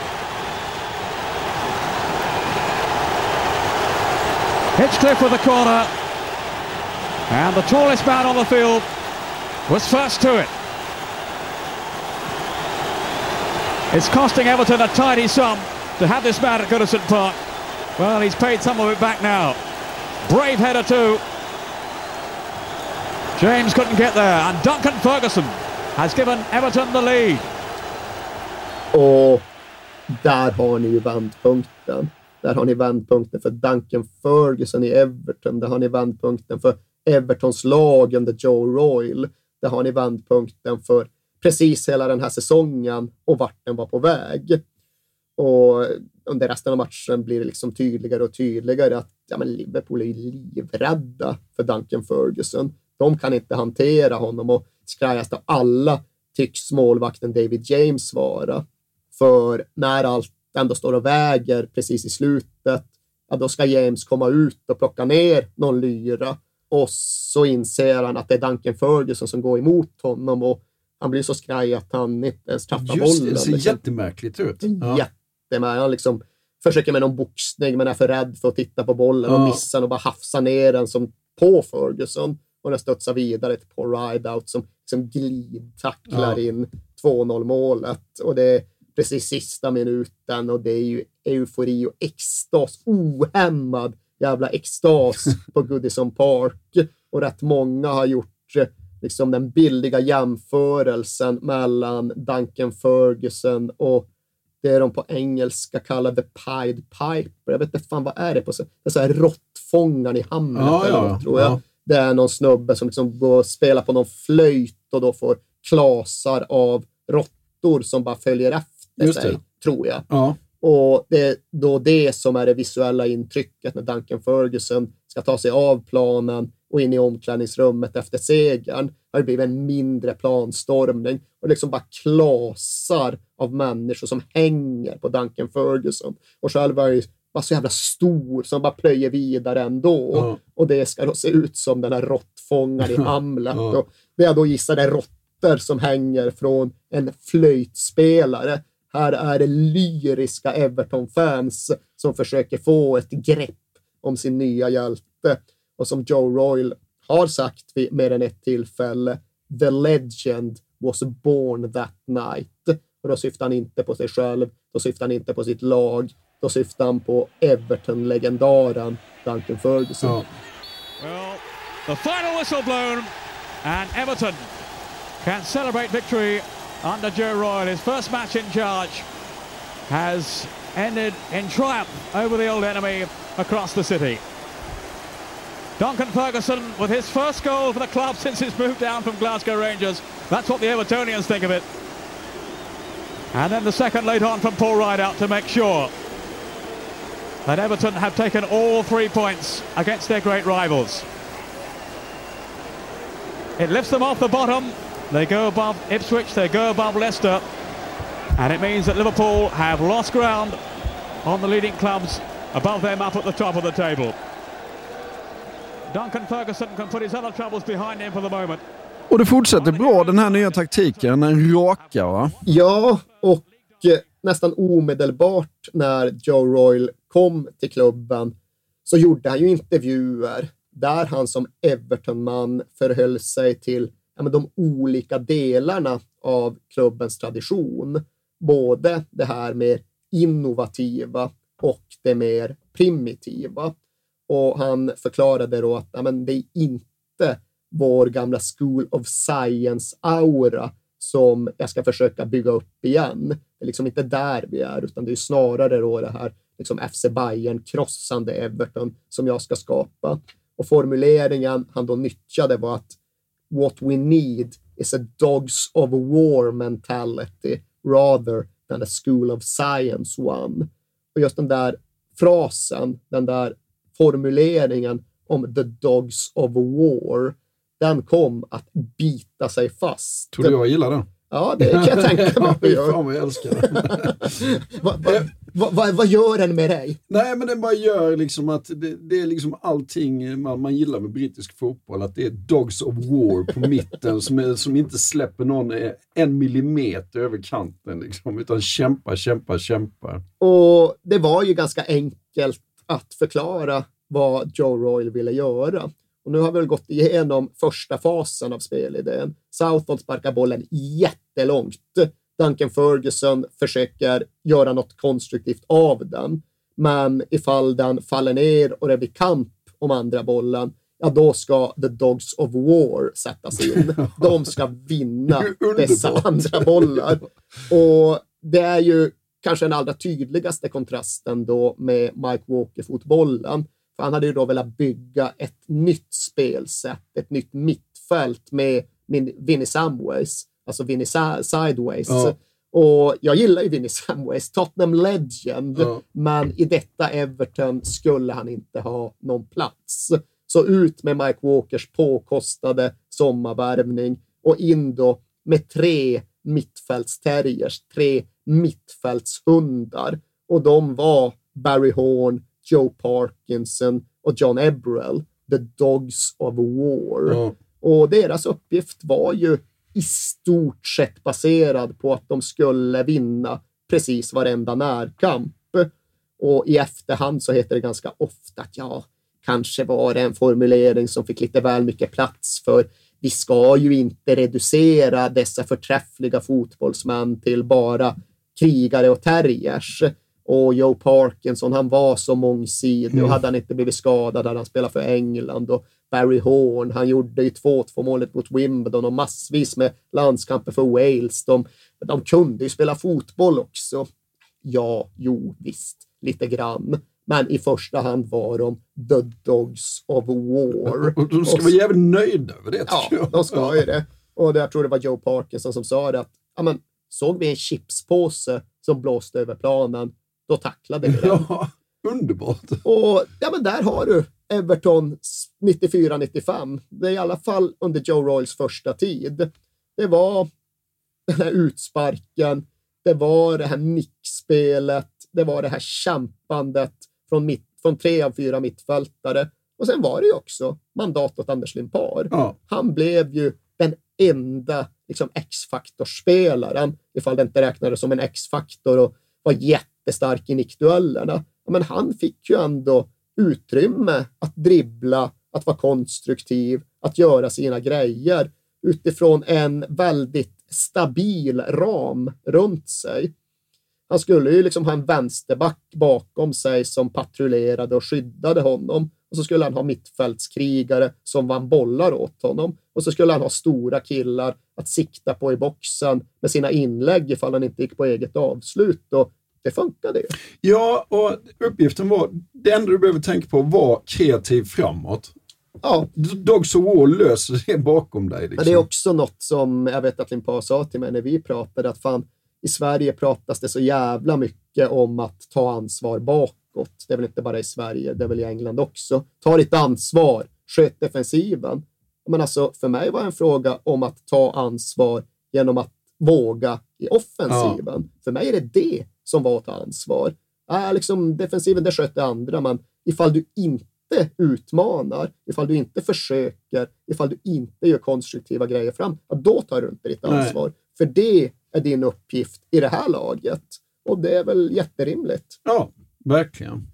Hinchcliffe with the corner. And the tallest man on the field was first to it. It's costing Everton a tidy sum to have this man at Goodison Park. Well, he's paid some of it back now. Brave header too. James couldn't get there, and Duncan Ferguson has given Everton the lead. Och där har ni ju vändpunkten. Där har ni vändpunkten för Duncan Ferguson i Everton. Där har ni vändpunkten för Evertons lag under Joe Royle. Där har ni vändpunkten för precis hela den här säsongen och vart den var på väg. Och under resten av matchen blir det liksom tydligare och tydligare att ja, men Liverpool är livrädda för Duncan Ferguson. De kan inte hantera honom, och skrajast av alla tycks målvakten David James vara. För när allt ändå står och väger precis i slutet, ja, då ska James komma ut och plocka ner någon lyra. Och så inser han att det är Duncan Ferguson som går emot honom, och han blir så skraj att han inte ens tappar bollen. Just det, det ser liksom. jättemärkligt ut. Ja. Jättemärkligt. Han liksom försöker med någon boxning men är för rädd för att titta på bollen ja. och missar och bara hafsar ner den som på Ferguson. Och den studsar vidare till Paul Rideout som liksom glidtacklar ja. in två noll målet. Och det är precis sista minuten, och det är ju eufori och extas, ohämmad jävla extas på Goodison Park. Och rätt många har gjort liksom den billiga jämförelsen mellan Duncan Ferguson och det de på engelska kallar The Pied Piper. Jag vet inte fan vad är det på så. Det är så här råttfångaren i Hamlet ja, eller något, tror jag. Ja. Det är någon snubbe som liksom går och spelar på någon flöjt och då får klasar av råttor som bara följer efter Just sig, det. tror jag. Ja. Och det är då det som är det visuella intrycket när Duncan Ferguson ska ta sig av planen och in i omklädningsrummet efter segern. Har det blivit en mindre planstormning och liksom bara klasar av människor som hänger på Duncan Ferguson. Och själv är ju bara så jävla stor som bara plöjer vidare ändå. Ja. Och det ska då se ut som den här råttfångaren i Hamlet. Ja. Och det är då gissade råttor som hänger från en flöjtspelare. Här är det lyriska Everton-fans som försöker få ett grepp om sin nya hjälte. Och som Joe Royle har sagt vid mer än ett tillfälle, the legend was born that night. Och då syftar han inte på sig själv, då syftar han inte på sitt lag, då syftar han på Everton-legendaren Duncan Ferguson. Oh. Well, the final whistle blown and Everton can celebrate victory under Joe Royle. His first match in charge has ended in triumph over the old enemy across the city. Duncan Ferguson with his first goal for the club since his move down from Glasgow Rangers. That's what the Evertonians think of it. And then the second late on from Paul Rideout to make sure that Everton have taken all three points against their great rivals. It lifts them off the bottom. They go above Ipswich, they go above Leicester. And it means that Liverpool have lost ground on the leading clubs above them up at the top of the table. Duncan Ferguson can put his other troubles behind him for the moment. Och det fortsätter bra, den här nya taktiken, en raka va? Ja, och eh, nästan omedelbart när Joe Royle kom till klubben så gjorde han ju intervjuer där han som Everton-man förhöll sig till ja, men de olika delarna av klubbens tradition. Både det här med innovativa och det mer primitiva. Och han förklarade då att ja, men det är inte vår gamla School of Science-aura som jag ska försöka bygga upp igen. Det är liksom inte där vi är, utan det är snarare då det här liksom F C Bayern krossande Everton som jag ska skapa. Och formuleringen han då nyttjade var att what we need is a dogs of war mentality rather than a school of science one. Och just den där frasen, den där formuleringen om the dogs of war, den kom att bita sig fast. Tror du jag gillar den? Ja, det kan jag tänka mig att du gör. Fan vad jag älskar det. Vad va, va, va, va gör den med dig? Nej, men den bara gör liksom att det, det är liksom allting man, man gillar med brittisk fotboll. Att det är dogs of war på mitten som, är, som inte släpper någon en millimeter över kanten. Liksom, utan kämpar, kämpar, kämpar. Och det var ju ganska enkelt att förklara vad Joe Royle ville göra. Och nu har vi väl gått igenom första fasen av spelidén. Southall sparkar bollen jättelångt. Duncan Ferguson försöker göra något konstruktivt av den. Men ifall den faller ner och det blir kamp om andra bollen, ja då ska the dogs of war sättas in. De ska vinna dessa andra bollar. Och det är ju kanske den allra tydligaste kontrasten då med Mike Walker-fotbollen. För han hade ju då velat bygga ett nytt spelsätt, ett nytt mittfält med Vinnie Samways, alltså Vinnie Sa- Sideways. Ja. Och jag gillar ju Vinnie Samways, Tottenham Legend, ja. Men i detta Everton skulle han inte ha någon plats. Så ut med Mike Walkers påkostade sommarvärvning och in då med tre mittfältsterriers, tre mittfältshundar. Och de var Barry Horn, Joe Parkinson och John Eberell, the dogs of war. Mm. Och deras uppgift var ju i stort sett baserad på att de skulle vinna precis varenda närkamp. Och i efterhand så heter det ganska ofta att ja, kanske var det en formulering som fick lite väl mycket plats, för vi ska ju inte reducera dessa förträffliga fotbollsmän till bara krigare och terriers. Och Joe Parkinson, han var så mångsidig mm. och hade han inte blivit skadad hade han spelat för England. Och Barry Horn, han gjorde ju två två målet mot Wimbledon och massvis med landskamper för Wales. De, de kunde ju spela fotboll också. Ja, jo, visst, lite grann. Men i första hand var de the dogs of war. Och de ska och, vara jävligt nöjda över det, ja, jag. de ska ju det. Och det, jag tror det var Joe Parkinson som sa det att ja, men, såg vi en chipspåse som blåste över planen, då tacklade vi den. Ja, underbart. Och ja, men där har du Everton nittiofyra nittiofem. Det är i alla fall under Joe Royles första tid. Det var den här utsparken, det var det här nickspelet, det var det här kämpandet från, mitt, från tre av fyra mittfältare. Och sen var det ju också mandat åt Anders Limpar. Ja. Han blev ju den enda liksom, X-faktorspelaren, ifall det inte räknades som en X-faktor och var jättestark i nickduellerna. Men han fick ju ändå utrymme att dribbla, att vara konstruktiv, att göra sina grejer utifrån en väldigt stabil ram runt sig. Han skulle ju liksom ha en vänsterback bakom sig som patrullerade och skyddade honom. Och så skulle han ha mittfältskrigare som vann bollar åt honom. Och så skulle han ha stora killar att sikta på i boxen med sina inlägg ifall han inte gick på eget avslut. Och det funkade ju. Ja, och uppgiften var, det enda du behöver tänka på var kreativ framåt. Ja. Dogs of War löser det bakom dig. Liksom. Men det är också något som jag vet att Limpar sa till mig när vi pratade, att fan, i Sverige pratas det så jävla mycket om att ta ansvar bakåt. Det är väl inte bara i Sverige, det är väl i England också. Ta ditt ansvar, sköt defensiven. Men alltså, för mig var det en fråga om att ta ansvar genom att våga i offensiven. Ja. För mig är det det som var att ta ansvar. Äh, liksom, defensiven, det sköter andra, men ifall du inte utmanar, ifall du inte försöker, ifall du inte gör konstruktiva grejer fram, ja, då tar du inte ditt ansvar. Nej. För det är din uppgift i det här laget. Och det är väl jätterimligt. Ja, verkligen.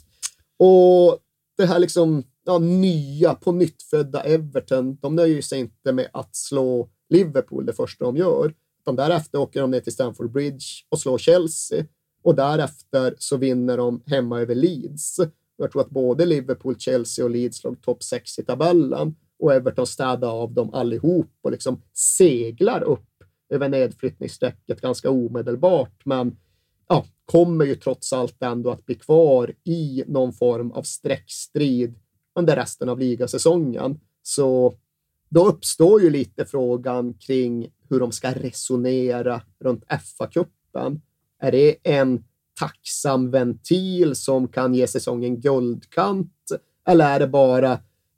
Och det här liksom ja, nya, på nyttfödda Everton, de nöjer sig inte med att slå Liverpool det första de gör. De därefter åker de ner till Stamford Bridge och slår Chelsea. Och därefter så vinner de hemma över Leeds. Jag tror att både Liverpool, Chelsea och Leeds låg topp sex i tabellen. Och Everton städade av dem allihop och liksom seglar upp över nedflyttningssträcket ganska omedelbart, men ja, kommer ju trots allt ändå att bli kvar i någon form av streckstrid under resten av ligasäsongen. Så då uppstår ju lite frågan kring hur de ska resonera runt F A-cupen. Är det en tacksam ventil som kan ge säsongen guldkant, eller är det bara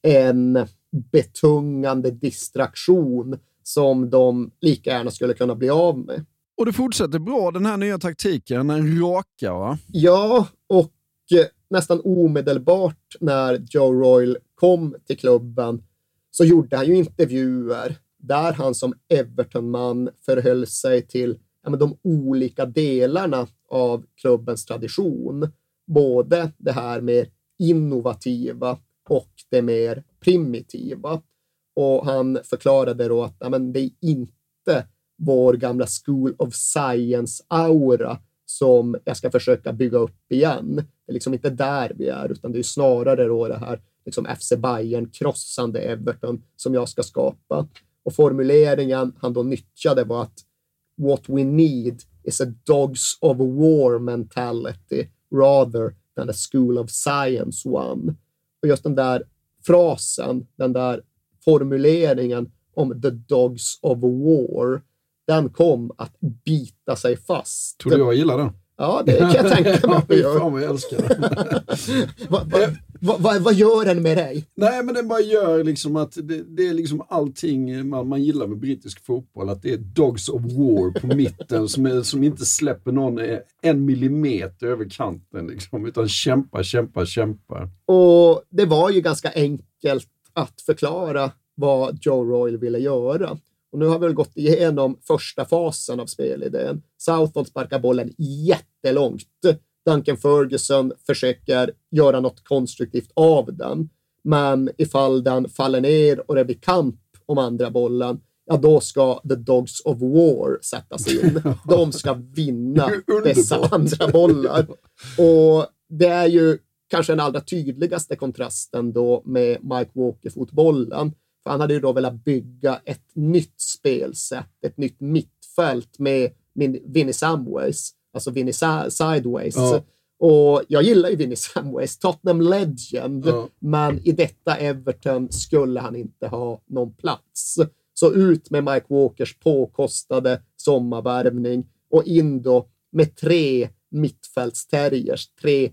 en betungande distraktion som de lika gärna skulle kunna bli av med? Och det fortsätter bra, den här nya taktiken, en raka, va? Ja, och nästan omedelbart när Joe Royle kom till klubben så gjorde han ju intervjuer där han som Everton-man förhöll sig till ja, men de olika delarna av klubbens tradition. Både det här mer innovativa och det mer primitiva. Och han förklarade då att ja, men det är inte vår gamla School of Science-aura som jag ska försöka bygga upp igen. Det är liksom inte där vi är, utan det är snarare då det här liksom F C Bayern krossande Everton som jag ska skapa. Och formuleringen han då nyttjade var att what we need is a dogs of war mentality rather than a school of science one. Och just den där frasen, den där formuleringen om the dogs of war, den kom att bita sig fast. Tror du jag gillar den? Ja, det kan jag tänka mig. Ja, fan vad jag älskar det. Vad va, va, va, va gör den med dig? Nej, men den bara gör liksom att det, det är liksom allting man, man gillar med brittisk fotboll. Att det är dogs of war på mitten som, är, som inte släpper någon en millimeter över kanten. Liksom, utan kämpar, kämpar, kämpar. Och det var ju ganska enkelt att förklara vad Joe Royle ville göra. Och nu har vi väl gått igenom första fasen av spelidén. Southall sparkar bollen jättelångt. Duncan Ferguson försöker göra något konstruktivt av den. Men ifall den faller ner och det blir kamp om andra bollen, ja då ska the dogs of war sättas in. De ska vinna dessa andra bollar. Och det är ju kanske den allra tydligaste kontrasten då med Mike Walker-fotbollen. För han hade ju då velat bygga ett nytt spelsätt, ett nytt mittfält med Vinnie Samways, alltså Vinnie Sa- Sideways. Ja. Och jag gillar ju Vinnie Samways, Tottenham Legend, ja. Men i detta Everton skulle han inte ha någon plats. Så ut med Mike Walkers påkostade sommarvärvning och in då med tre mittfältsterriers, tre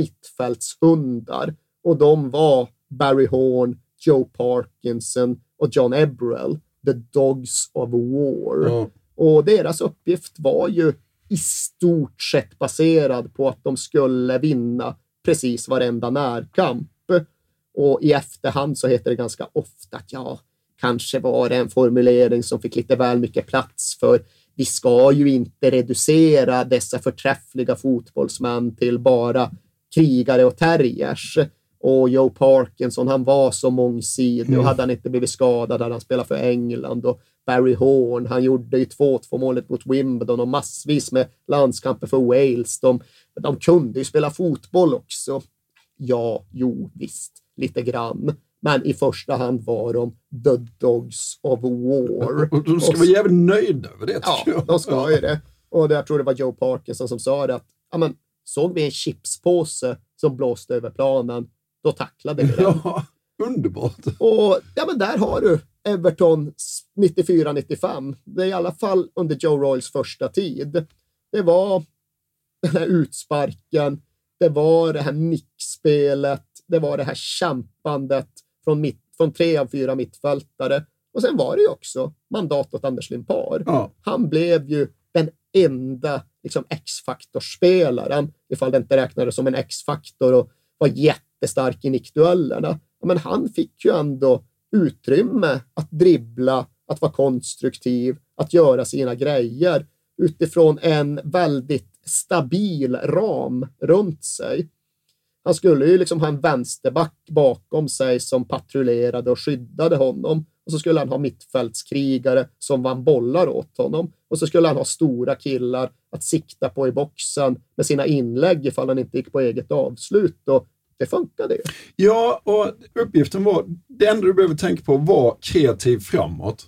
mittfältshundar. Och de var Barry Horn, Joe Parkinson och John Ebrell, the dogs of war. Mm. Och deras uppgift var ju i stort sett baserad på att de skulle vinna precis varenda närkamp. Och i efterhand så heter det ganska ofta att ja, kanske var det en formulering som fick lite väl mycket plats, för vi ska ju inte reducera dessa förträffliga fotbollsmän till bara krigare och terriers. Och Joe Parkinson, han var så mångsidig mm. och hade han inte blivit skadad hade han spelat för England. Och Barry Horn, han gjorde ju två två målet mot Wimbledon och massvis med landskamper för Wales. De, de kunde ju spela fotboll också. Ja, jo, visst, lite grann. Men i första hand var de the dogs of war. Och de ska och, vara jävligt nöjda över det, ja, jag. de ska ju det. Och det, jag tror det var Joe Parkinson som sa det att ja, men, såg vi en chipspåse som blåste över planen, då tacklade vi den. Ja, underbart. Och ja, men där har du Everton nittiofyra nittiofem. Det är i alla fall under Joe Royles första tid. Det var den här utsparken, det var det här nickspelet, det var det här kämpandet från, mitt, från tre av fyra mittfältare. Och sen var det ju också mandat åt Anders Limpar. Ja. Han blev ju den enda liksom, X-faktorspelaren, ifall det inte räknades som en X-faktor och var jättestark i nickduellerna. Men han fick ju ändå utrymme att dribbla, att vara konstruktiv, att göra sina grejer utifrån en väldigt stabil ram runt sig. Han skulle ju liksom ha en vänsterback bakom sig som patrullerade och skyddade honom. Och så skulle han ha mittfältskrigare som vann bollar åt honom. Och så skulle han ha stora killar att sikta på i boxen med sina inlägg ifall han inte gick på eget avslut. Och det funkade ju. Ja, och uppgiften var, det enda du behöver tänka på var kreativ framåt.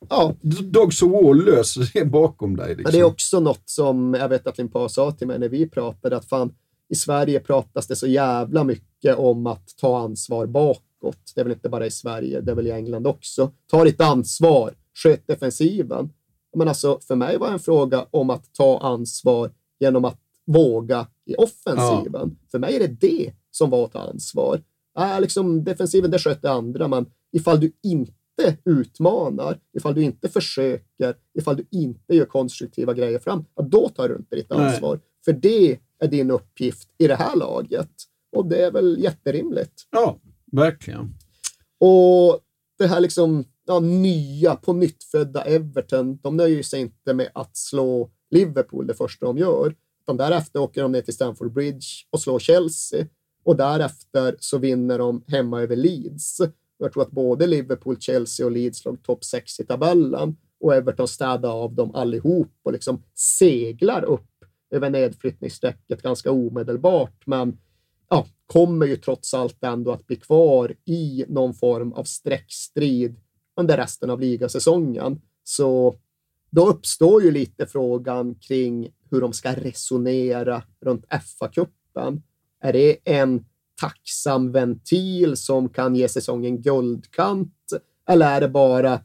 Ja. Dogs of War löser det bakom dig. Liksom. Men det är också något som jag vet att Limpa sa till mig när vi pratade, att fan, i Sverige pratas det så jävla mycket om att ta ansvar bakåt. Det är väl inte bara i Sverige, det är väl i England också. Ta ditt ansvar, sköt defensiven. Men alltså, för mig var en fråga om att ta ansvar genom att våga i offensiven. Ja. För mig är det det som var att ta ansvar. Äh, liksom, defensiven, det sköter andra, men ifall du inte utmanar, ifall du inte försöker, ifall du inte gör konstruktiva grejer fram, ja, då tar du inte ditt ansvar. Nej. För det är din uppgift i det här laget. Och det är väl jätterimligt. Ja, verkligen. Och det här liksom ja, nya, på nyttfödda Everton, de nöjer sig inte med att slå Liverpool det första de gör. Utan därefter åker de ner till Stamford Bridge och slår Chelsea. Och därefter så vinner de hemma över Leeds. Jag tror att både Liverpool, Chelsea och Leeds låg topp sex i tabellen. Och Everton städar av dem allihop och liksom seglar upp över nedflyttningssträcket ganska omedelbart. Men ja, kommer ju trots allt ändå att bli kvar i någon form av streckstrid under resten av ligasäsongen. Så då uppstår ju lite frågan kring hur de ska resonera runt F A-cupen. Är det en tacksam ventil som kan ge säsongen guldkant? Eller är det bara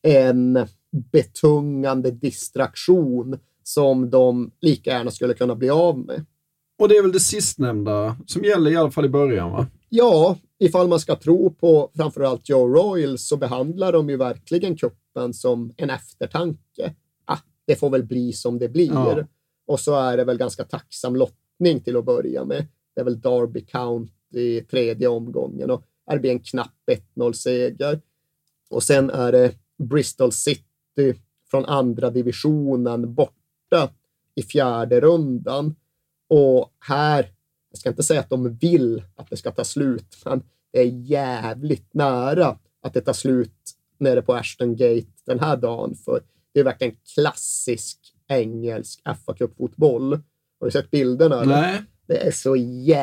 en betungande distraktion som de lika gärna skulle kunna bli av med? Och det är väl det sistnämnda som gäller i alla fall i början, va? Ja, ifall man ska tro på framförallt Joe Royal så behandlar de ju verkligen kuppen som en eftertanke. Ah, det får väl bli som det blir. Ja. Och så är det väl ganska tacksam lottning till att börja med. Det är väl Derby County i tredje omgången och det blir en knapp ett noll-seger. Och sen är det Bristol City från andra divisionen borta i fjärde rundan. Och här, jag ska inte säga att de vill att det ska ta slut, men det är jävligt nära att det tar slut nere på Ashton Gate den här dagen. För det är verkligen klassisk engelsk F A-cupfotboll. Har du sett bilderna? Eller? Nej. Det är så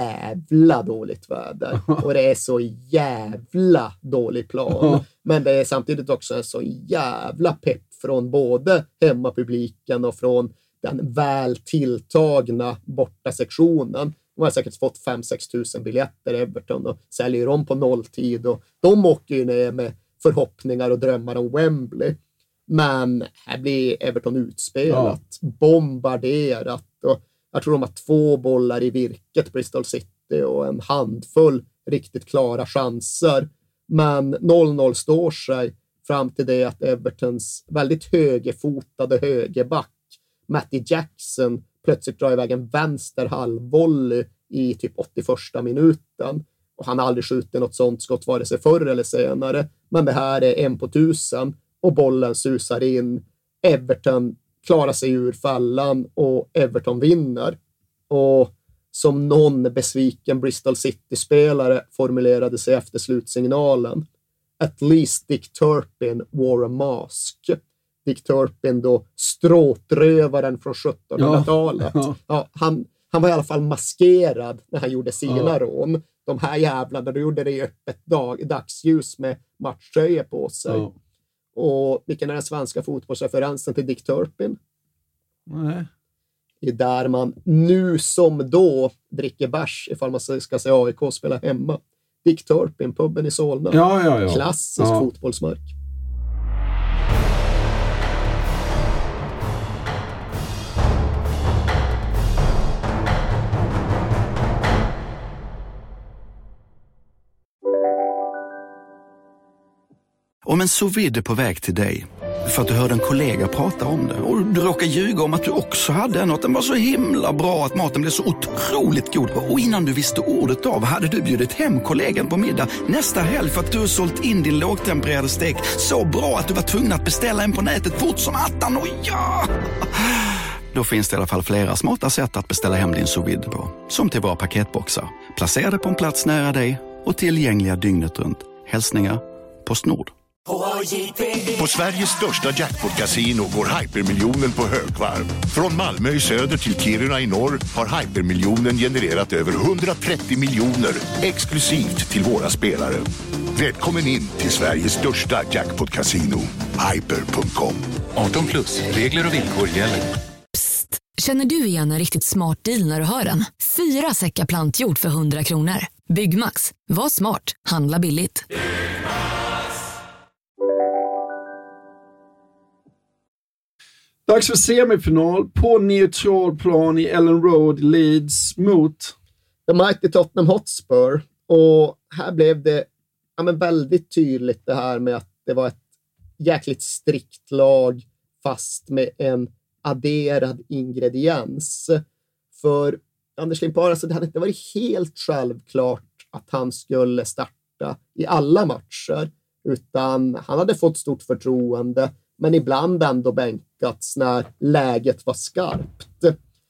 jävla dåligt väder. Och det är så jävla dålig plan. Men det är samtidigt också en så jävla pepp från både hemmapubliken och från den väl tilltagna borta sektionen. De har säkert fått fem sex tusen biljetter i Everton och säljer dem på nolltid. Och de åker ju ner med förhoppningar och drömmar om Wembley. Men här blir Everton utspelat, ja. bombarderat. Och jag tror de har två bollar i virket, Bristol City, och en handfull riktigt klara chanser. Men noll noll står sig fram till det att Evertons väldigt högerfotade högerback Matty Jackson plötsligt drar iväg en vänster halvvolley i typ åttioförsta minuten. Och han har aldrig skjutit något sånt skott vare sig förr eller senare. Men det här är en på tusen och bollen susar in. Everton klarar sig ur fallan och Everton vinner. Och som någon besviken Bristol City-spelare formulerade sig efter slutsignalen: at least Dick Turpin wore a mask. Dick Turpin då, stråtrövaren från sjuttonhundratalet. Ja, ja. Ja, han, han var i alla fall maskerad när han gjorde sina ja. rån. De här jävlarna, då gjorde det i öppet dag, dagsljus med matchtröjor på sig. Ja. Och vilken är den svenska fotbollsreferensen till Dick Turpin? Nej. Det är där man nu som då dricker bärs ifall man ska se A I K spela hemma. Dick Turpin, puben i Solna. Ja, ja, ja. Klassisk ja. fotbollsmark. Om en sous vide är på väg till dig för att du hörde en kollega prata om det och du råkar ljuga om att du också hade en och att den var så himla bra att maten blev så otroligt god. Och innan du visste ordet av hade du bjudit hem kollegan på middag nästa helg för att du har sålt in din lågtempererade stek så bra att du var tvungen att beställa en på nätet fort som attan. Och ja! Då finns det i alla fall flera smarta sätt att beställa hem din sous vide på. Som till våra paketboxar. Placerade på en plats nära dig och tillgängliga dygnet runt. Hälsningar Postnord. På Sveriges största jackpot-casino går hypermiljonen på högvarv. Från Malmö i söder till Kiruna i norr har hypermiljonen genererat över hundratrettio miljoner exklusivt till våra spelare. Välkommen in till Sveriges största jackpot-casino, hyper punkt com. arton plus, regler och villkor gäller. Psst, känner du igen en riktigt smart deal när du hör den? Fyra säckar plantjord för hundra kronor. Byggmax, var smart, handla billigt. Dags för semifinal på neutral plan i Ellen Road, Leeds mot The Mighty Tottenham Hotspur. Och här blev det ja, men väldigt tydligt det här med att det var ett jäkligt strikt lag fast med en adderad ingrediens. För Anders Limpar, alltså det hade inte varit helt självklart att han skulle starta i alla matcher, utan han hade fått stort förtroende, men ibland ändå bänkats när läget var skarpt.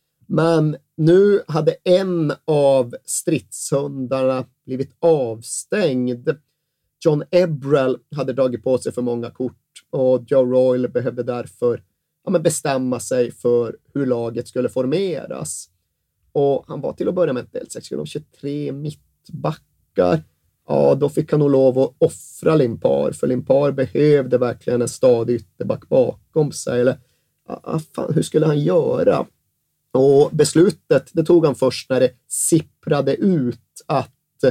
Men nu hade en av stridshundarna blivit avstängd. John Ebrell hade dragit på sig för många kort och Joe Royle behövde därför ja, men bestämma sig för hur laget skulle formeras. Och han var till att börja med ett sex tjugotre mittbackar. Ja, då fick han nog lov att offra Limpar, för Limpar behövde verkligen en stadig ytterback bakom sig. Eller, ah, fan, hur skulle han göra? Och beslutet, det tog han först när det sipprade ut att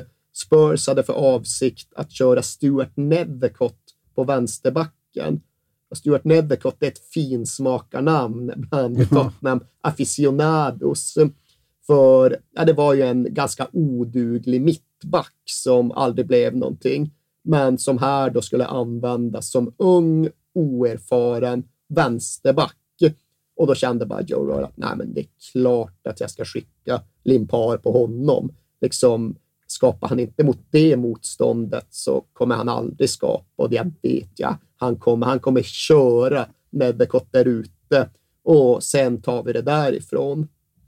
Spurs hade för avsikt att köra Stuart Nethercott på vänsterbacken. Och Stuart Nethercott är ett finsmakarnamn bland Tottenham aficionados. För ja, det var ju en ganska oduglig mittback som aldrig blev någonting. Men som här då skulle användas som ung, oerfaren vänsterback. Och då kände bara Joe Royle att nej, men det är klart att jag ska skicka Limpar på honom. Liksom, skapar han inte mot det motståndet så kommer han aldrig skapa. Och det vet jag. Han kommer, han kommer köra Nethercott där ute. Och sen tar vi det därifrån.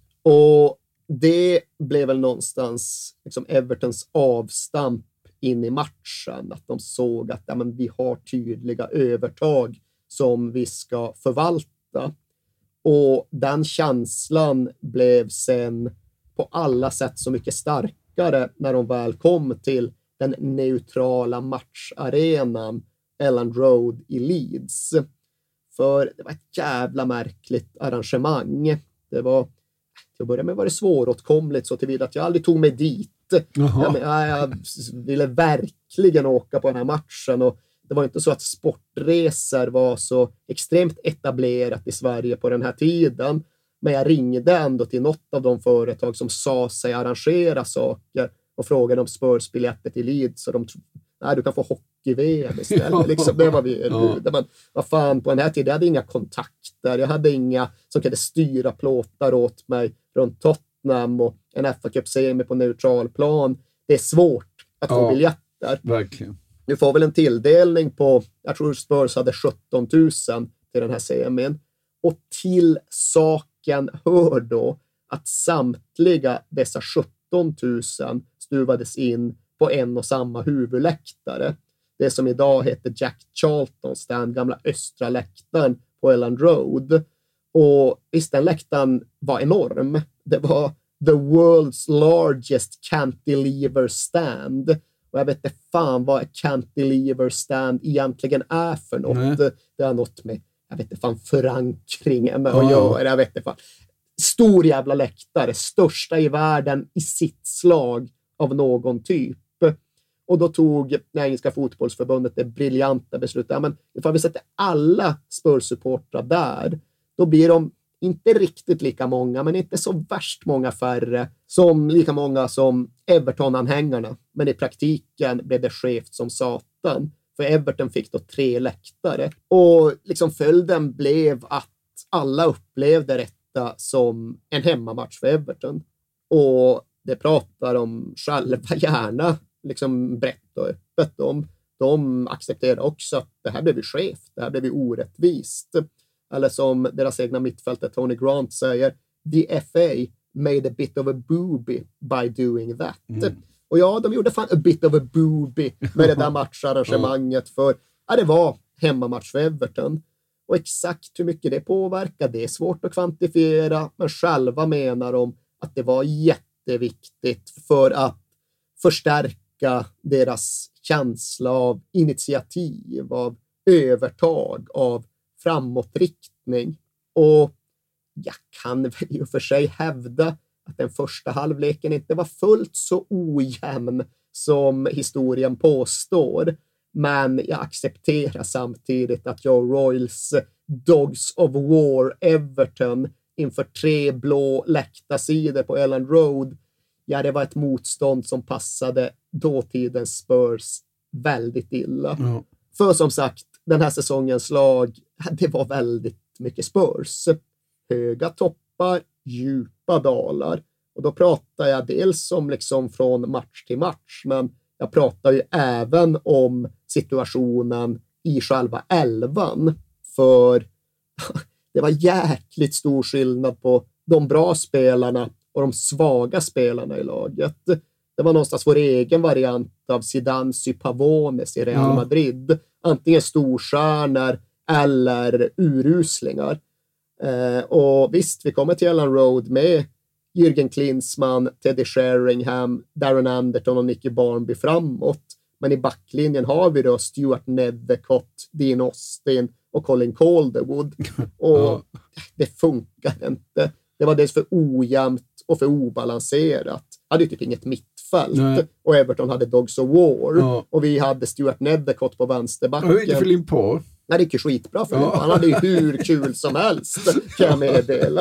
Och det blev väl någonstans liksom Evertons avstamp in i matchen. Att de såg att ja, men vi har tydliga övertag som vi ska förvalta. Och den känslan blev sen på alla sätt så mycket starkare när de väl kom till den neutrala matcharenan Ellen Road i Leeds. För det var ett jävla märkligt arrangemang. Det var, till att börja med var det svåråtkomligt så tillvida att jag aldrig tog mig dit. Jag, jag ville verkligen åka på den här matchen och det var inte så att sportresor var så extremt etablerat i Sverige på den här tiden. Men jag ringde ändå till något av de företag som sa sig arrangera saker och frågade om Spurs-biljetter till Leeds. Så de trodde, nej, du kan få hockey-V M istället. Liksom, det var vi erbjudna. Men vad fan, på den här tiden jag hade inga kontakter. Jag hade inga som kunde styra plåtar åt mig runt Tottenham och en F A Cup-semi på neutral plan. Det är svårt att få ja, biljetter. Verkligen. Du får väl en tilldelning på, jag tror Spurs hade sjutton tusen till den här semin. Och till saken hör då att samtliga dessa sjutton tusen stuvades in på en och samma huvudläktare. Det som idag heter Jack Charltons, den gamla östra läktaren på Ellen Road. Och visst, den läktaren var enorm. Det var the world's largest cantilever stand. Och jag vet inte fan vad cantilever stand egentligen är för något. Mm. Det har något med, jag vet inte fan, förankringen med att oh. göra. Jag vet inte fan. Stor jävla läktare, största i världen i sitt slag av någon typ. Och då tog det engelska fotbollsförbundet det briljanta beslutet. Ja, men ifall vi sätter alla Spurs-supportrar där, då blir de inte riktigt lika många, men inte så värst många färre som lika många som Everton-anhängarna. Men i praktiken blev det skevt som satan. För Everton fick då tre läktare. Och liksom följden blev att alla upplevde detta som en hemmamatch för Everton. Och det pratar de själva gärna liksom brett och öppet om. De accepterar också att det här blev skevt, det här blev orättvist. Eller som deras egna mittfältare Tony Grant säger, the F A made a bit of a booby by doing that. Mm. Och ja, de gjorde fan a bit of a booby med det där matcharrangemanget. För ja, det var hemmamatch för Everton. Och exakt hur mycket det påverkar, det är svårt att kvantifiera. Men själva menar de att det var jätteviktigt för att förstärka deras känsla av initiativ, av övertag av framåtriktning. Och jag kan väl i och för sig hävda att den första halvleken inte var fullt så ojämn som historien påstår. Men jag accepterar samtidigt att Joe Royals Dogs of War Everton inför tre blå läktarsidor på Elland Road, ja, det var ett motstånd som passade dåtidens Spurs väldigt illa. Mm. För som sagt, den här säsongens lag, det var väldigt mycket Spurs. Höga toppar, djupa dalar. Och då pratar jag dels om liksom från match till match, men jag pratar ju även om situationen i själva elvan. För det var jäkligt stor skillnad på de bra spelarna och de svaga spelarna i laget. Det var någonstans vår egen variant av Zidanes y Pavones i Real Madrid. Antingen storstjärnor eller uruslingar. Eh, och visst, vi kommer till Elland Road med Jürgen Klinsmann, Teddy Sheringham, Darren Anderton och Nicky Barnby framåt. Men i backlinjen har vi då Stuart Nethercott, Dean Austin och Colin Calderwood. Och ja. Det funkar inte. Det var dels för ojämnt och för obalanserat. Hade ju typ inget mittfält. Nej. Och Everton hade Dogs of War. Ja. Och vi hade Stuart Nethercott på vänsterbacken. Hur gick det för Limpar? Nej, det gick ju skitbra för ja. Limpar. Han hade ju hur kul som helst, kan jag meddela.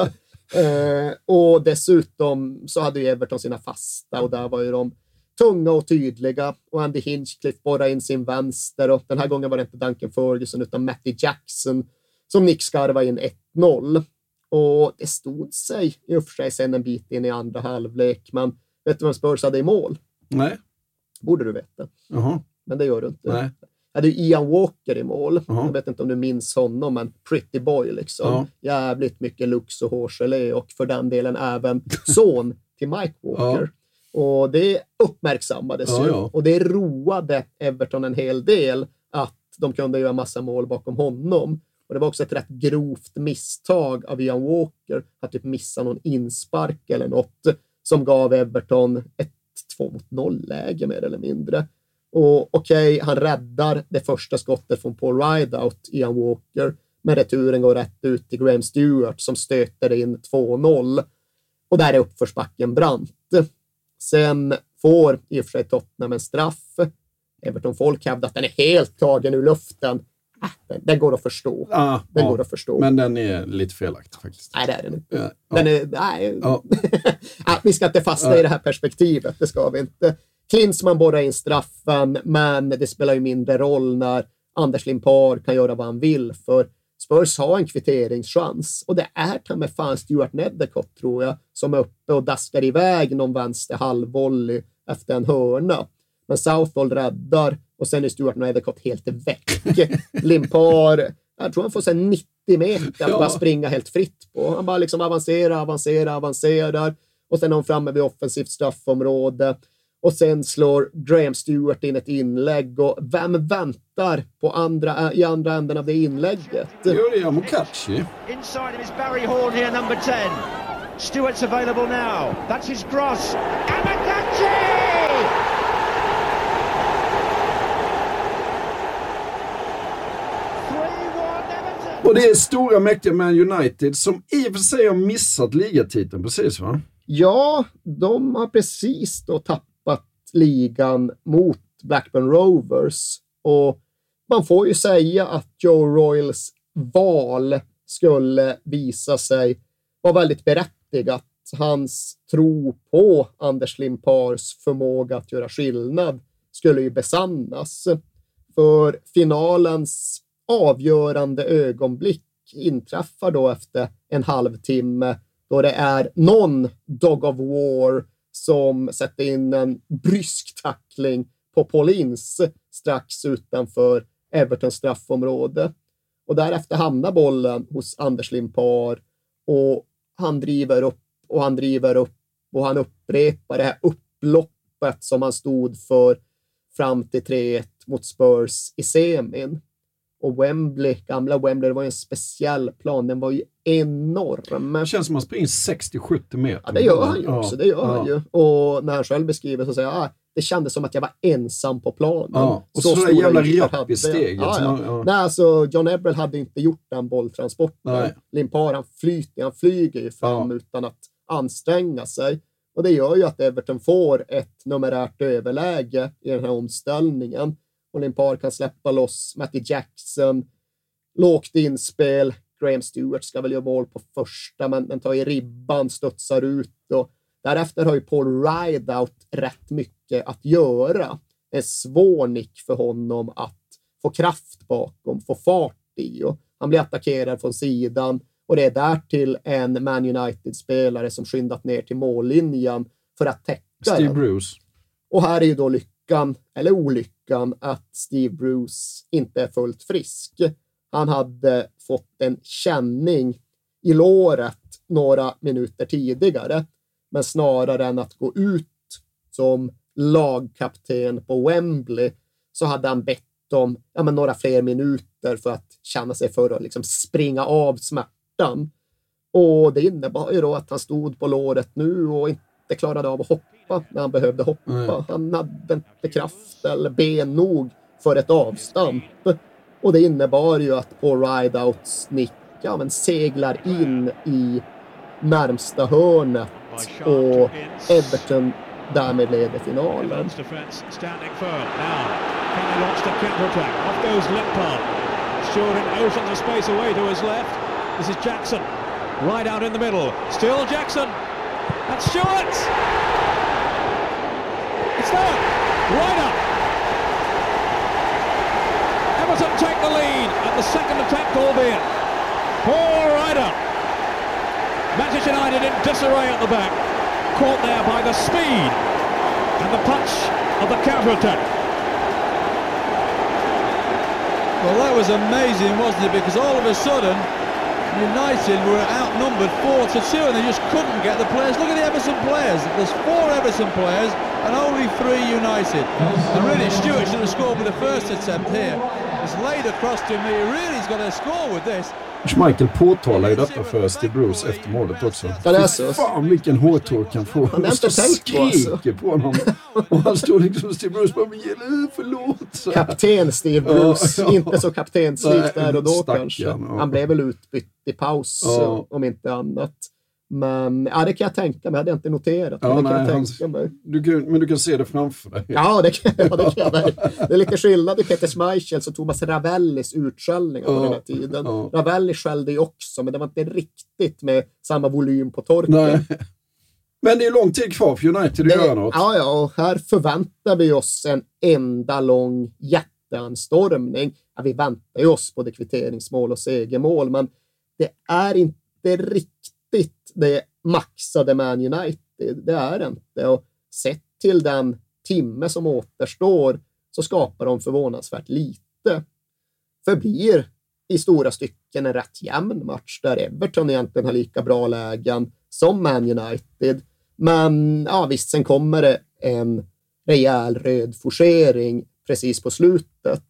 Eh, och dessutom så hade ju Everton sina fasta och där var ju de tunga och tydliga, och Andy Hinchcliffe borrade in sin vänster, och den här gången var det inte Duncan Ferguson utan Matty Jackson som nickskarvade in ett noll, och det stod sig i och för sig sen en bit in i andra halvlek. Men vet du vem Spurs hade i mål? Nej. Borde du veta. Uh-huh. Men det gör du inte. Nej. Hade ju Ian Walker i mål. Uh-huh. Jag vet inte om du minns honom, men pretty boy liksom. Uh-huh. Jävligt mycket lux och hårgelé, och för den delen även son till Mike Walker. Uh-huh. Och det uppmärksammades uh-huh. ju. Och det roade Everton en hel del att de kunde göra massa mål bakom honom. Och det var också ett rätt grovt misstag av Ian Walker att typ missa någon inspark eller något som gav Everton ett två mot noll-läge mer eller mindre. Och okej, okay, han räddar det första skottet från Paul Rideout, Ian Walker, men returen går rätt ut till Graham Stewart som stöter in två noll. Och där är uppförsbacken brant. Sen får i och för sig Tottenham en straff. Everton-folk hävdar att den är helt tagen ur luften. Den, den går att förstå. Ah, den ja, går att förstå. Men den är lite felaktig faktiskt. Nej, det är den inte. Ja, den ja. är, nej. Ja. nej, vi ska inte fastna ja. i det här perspektivet. Det ska vi inte. Klinsmann borrar in straffen, men det spelar ju mindre roll när Anders Limpar kan göra vad han vill, för Spurs har en kvitteringschans, och det är ta med fan Stuart Nethercott, tror jag, som är uppe och daskar iväg någon vänster halvvolley efter en hörna. Men Southall räddar, och sen är Stuart Nethercott helt väck. Limpar, jag tror han får sig nittio meter att ja. bara springa helt fritt på. Han bara liksom avancerar, avancerar, avancerar, och sen är han framme vid offensivt straffområde. Och sen slår Graham Stewart in ett inlägg, och vem väntar på andra, i andra änden av det inlägget? Jo, det är Amokachi. Inside him is Barry Horn here, number ten. Stewart's available now. That's his cross. Amokachi! Och det är stora mäktiga Man United som i och för sig har missat ligatiteln, precis va? Ja, de har precis då tappat ligan mot Blackburn Rovers, och man får ju säga att Joe Royals val skulle visa sig vara väldigt berättigat. Hans tro på Anders Limpars förmåga att göra skillnad skulle ju besannas, för finalens avgörande ögonblick inträffar då efter en halvtimme, då det är någon Dog of War som sätter in en brysk tackling på Paulins strax utanför Evertons straffområde. Och därefter hamnar bollen hos Anders Limpar, och han driver upp och han driver upp och han upprepar det här upploppet som han stod för fram till tre ett mot Spurs i semin. Och Wembley, gamla Wembley, det var en speciell plan. Den var ju enorm. Det känns som att man springer sextio sjuttio meter. Ja, det gör han ju också. Det gör ja. han ju. Och när han själv beskriver så säger han, ah, det kändes som att jag var ensam på planen. Ja, och så, så där jävla rapp i steget. Ja, ja. Ja. Nej, alltså John Ebrell hade inte gjort den bolltransporten. Limpar, han flyter, han flyger ju fram ja. utan att anstränga sig. Och det gör ju att Everton får ett numerärt överläge i den här omställningen. Och Limpar kan släppa loss Matty Jackson. Lågt inspel. Graham Stewart ska väl göra mål på första, men den tar i ribban, studsar ut. Och därefter har ju Paul Rideout rätt mycket att göra. En svår nick för honom att få kraft bakom, få fart i. Och han blir attackerad från sidan. Och det är därtill en Man United-spelare som skyndat ner till mållinjen för att täcka Steve den. Bruce. Och här är ju då lyckan, eller olyckan, att Steve Bruce inte är fullt frisk. Han hade fått en känning i låret några minuter tidigare. Men snarare än att gå ut som lagkapten på Wembley så hade han bett om ja, men några fler minuter för att känna sig för att liksom springa av smärtan. Och det innebar ju då att han stod på låret nu och inte klarade av att hoppa när han behövde hoppa. Mm. Han hade inte kraft eller ben nog för ett avstamp. Och det innebar ju att Paul Rideouts nick ja, men seglar in i närmsta hörnet och Everton därmed leder finalen. This is Jackson, right out in the middle. Still Jackson. That's Stewart. It's there. Right up. Everton take the lead at the second attempt, albeit. Paul Ryder. Manchester United in disarray at the back. Caught there by the speed and the punch of the counter-attack. Well, that was amazing, wasn't it? Because all of a sudden, United were outnumbered four to two and they just couldn't get the players. Look at the Everton players. There's four Everton players and only three United. And really, Stewart should have scored with the first attempt here. It's laid across to me. Really, he's got to score with this. Michael påtalar ju detta för Steve Bruce efter målet också. Ja, det är så. Fan vilken hårtork han får. Han har inte tänkt på alltså. Skriker på honom. Och han står liksom Steve Bruce bara, förlåt. Så. Kapten Steve Bruce. Ja, ja. Inte så kaptenslikt där och då Stackarn, kanske. Ja. Han blev väl utbytt i paus ja. om inte annat. Men ja, det kan jag tänka mig. Jag hade inte noterat. Ja, det nej, kan jag han, tänka mig. Du kan, men du kan se det framför dig. Ja, det kan, ja, det kan jag. Det är lite skillnad i Peter Schmeichels och Thomas Ravellis utskällningar ja, på den här tiden. Ja. Ravelli skällde ju också, men det var inte riktigt med samma volym på torken. Nej. Men det är lång tid kvar för United att göra något. Ja, ja, och här förväntar vi oss en enda lång jätteanstormning. Ja, vi väntar ju oss både kvitteringsmål och segermål, men det är inte riktigt det maxade Man United. Det är det inte. Och sett till den timme som återstår så skapar de förvånansvärt lite. Förblir i stora stycken en rätt jämn match där Everton egentligen har lika bra lägen som Man United. Men ja, visst, sen kommer det en rejäl röd forcering precis på slutet.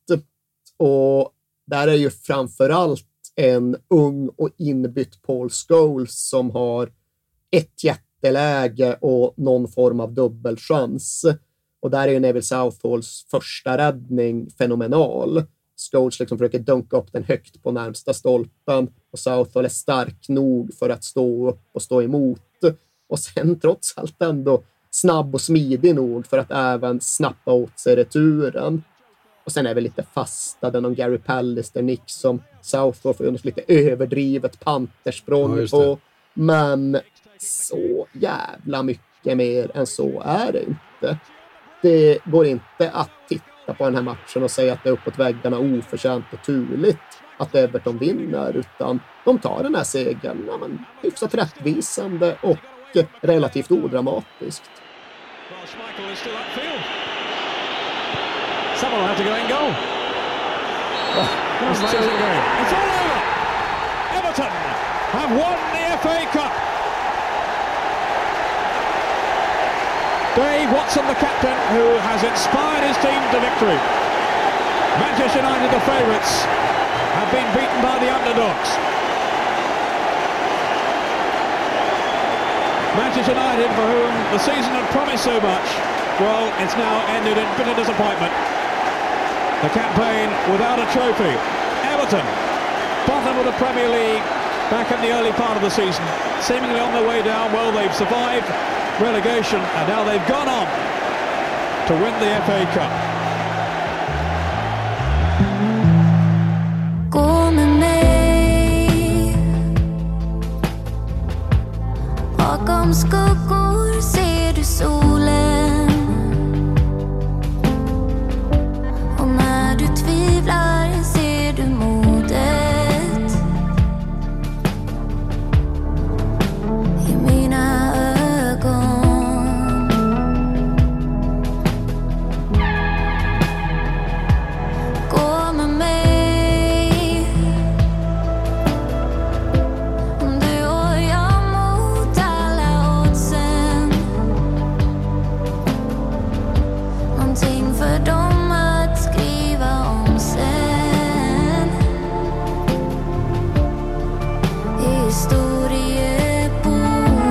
Och där är ju framförallt en ung och inbytt Paul Scholes som har ett jätteläge och någon form av dubbelchans. Och där är ju Neville Southalls första räddning fenomenal. Scholes liksom försöker dunka upp den högt på närmsta stolpen och Southall är stark nog för att stå upp och stå emot. Och sen trots allt ändå snabb och smidig nog för att även snappa åt sig returen. Och sen är vi lite fastade någon Gary Pallister-nick som Southall får under lite överdrivet pantersprång ja, på. Men så jävla mycket mer än så är det inte. Det går inte att titta på den här matchen och säga att det är uppåt väggarna oförtjänt och turligt att Everton vinner, utan de tar den här segern ja, men hyfsat rättvisande och relativt odramatiskt. Someone will have to go in goal. Oh, it's all over. Everton have won the F A Cup. Dave Watson, the captain, who has inspired his team to victory. Manchester United, the favourites, have been beaten by the underdogs. Manchester United, for whom the season had promised so much, Well, it's now ended in bitter disappointment. The campaign without a trophy. Everton, bottom of the Premier League, back in the early part of the season, seemingly on their way down. Well, they've survived relegation, and now they've gone on to win the F A Cup. Gå med mig. Bakom skuggor ser du solen. Och när du tvivlar ser du modet i mina ögon. Gå med mig. Du och jag mot alla oddsen. Någonting för dem att skriva om sen. I historieboken.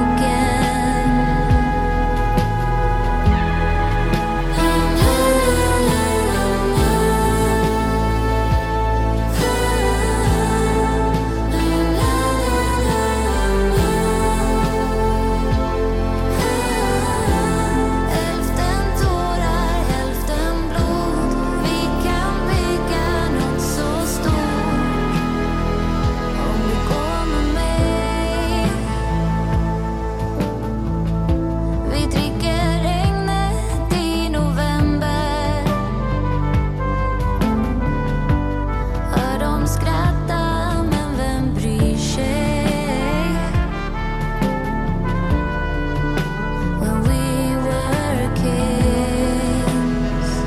Hälften tårar, hälften blod. Vi kan bygga något så stort. Om du går med mig. Vi dricker regnet i november. Hör dem skratta, men vem bryr sig? When we were kids.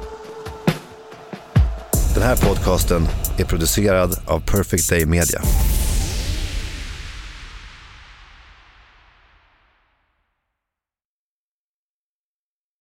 Den här podcasten är producerad av Perfect Day Media.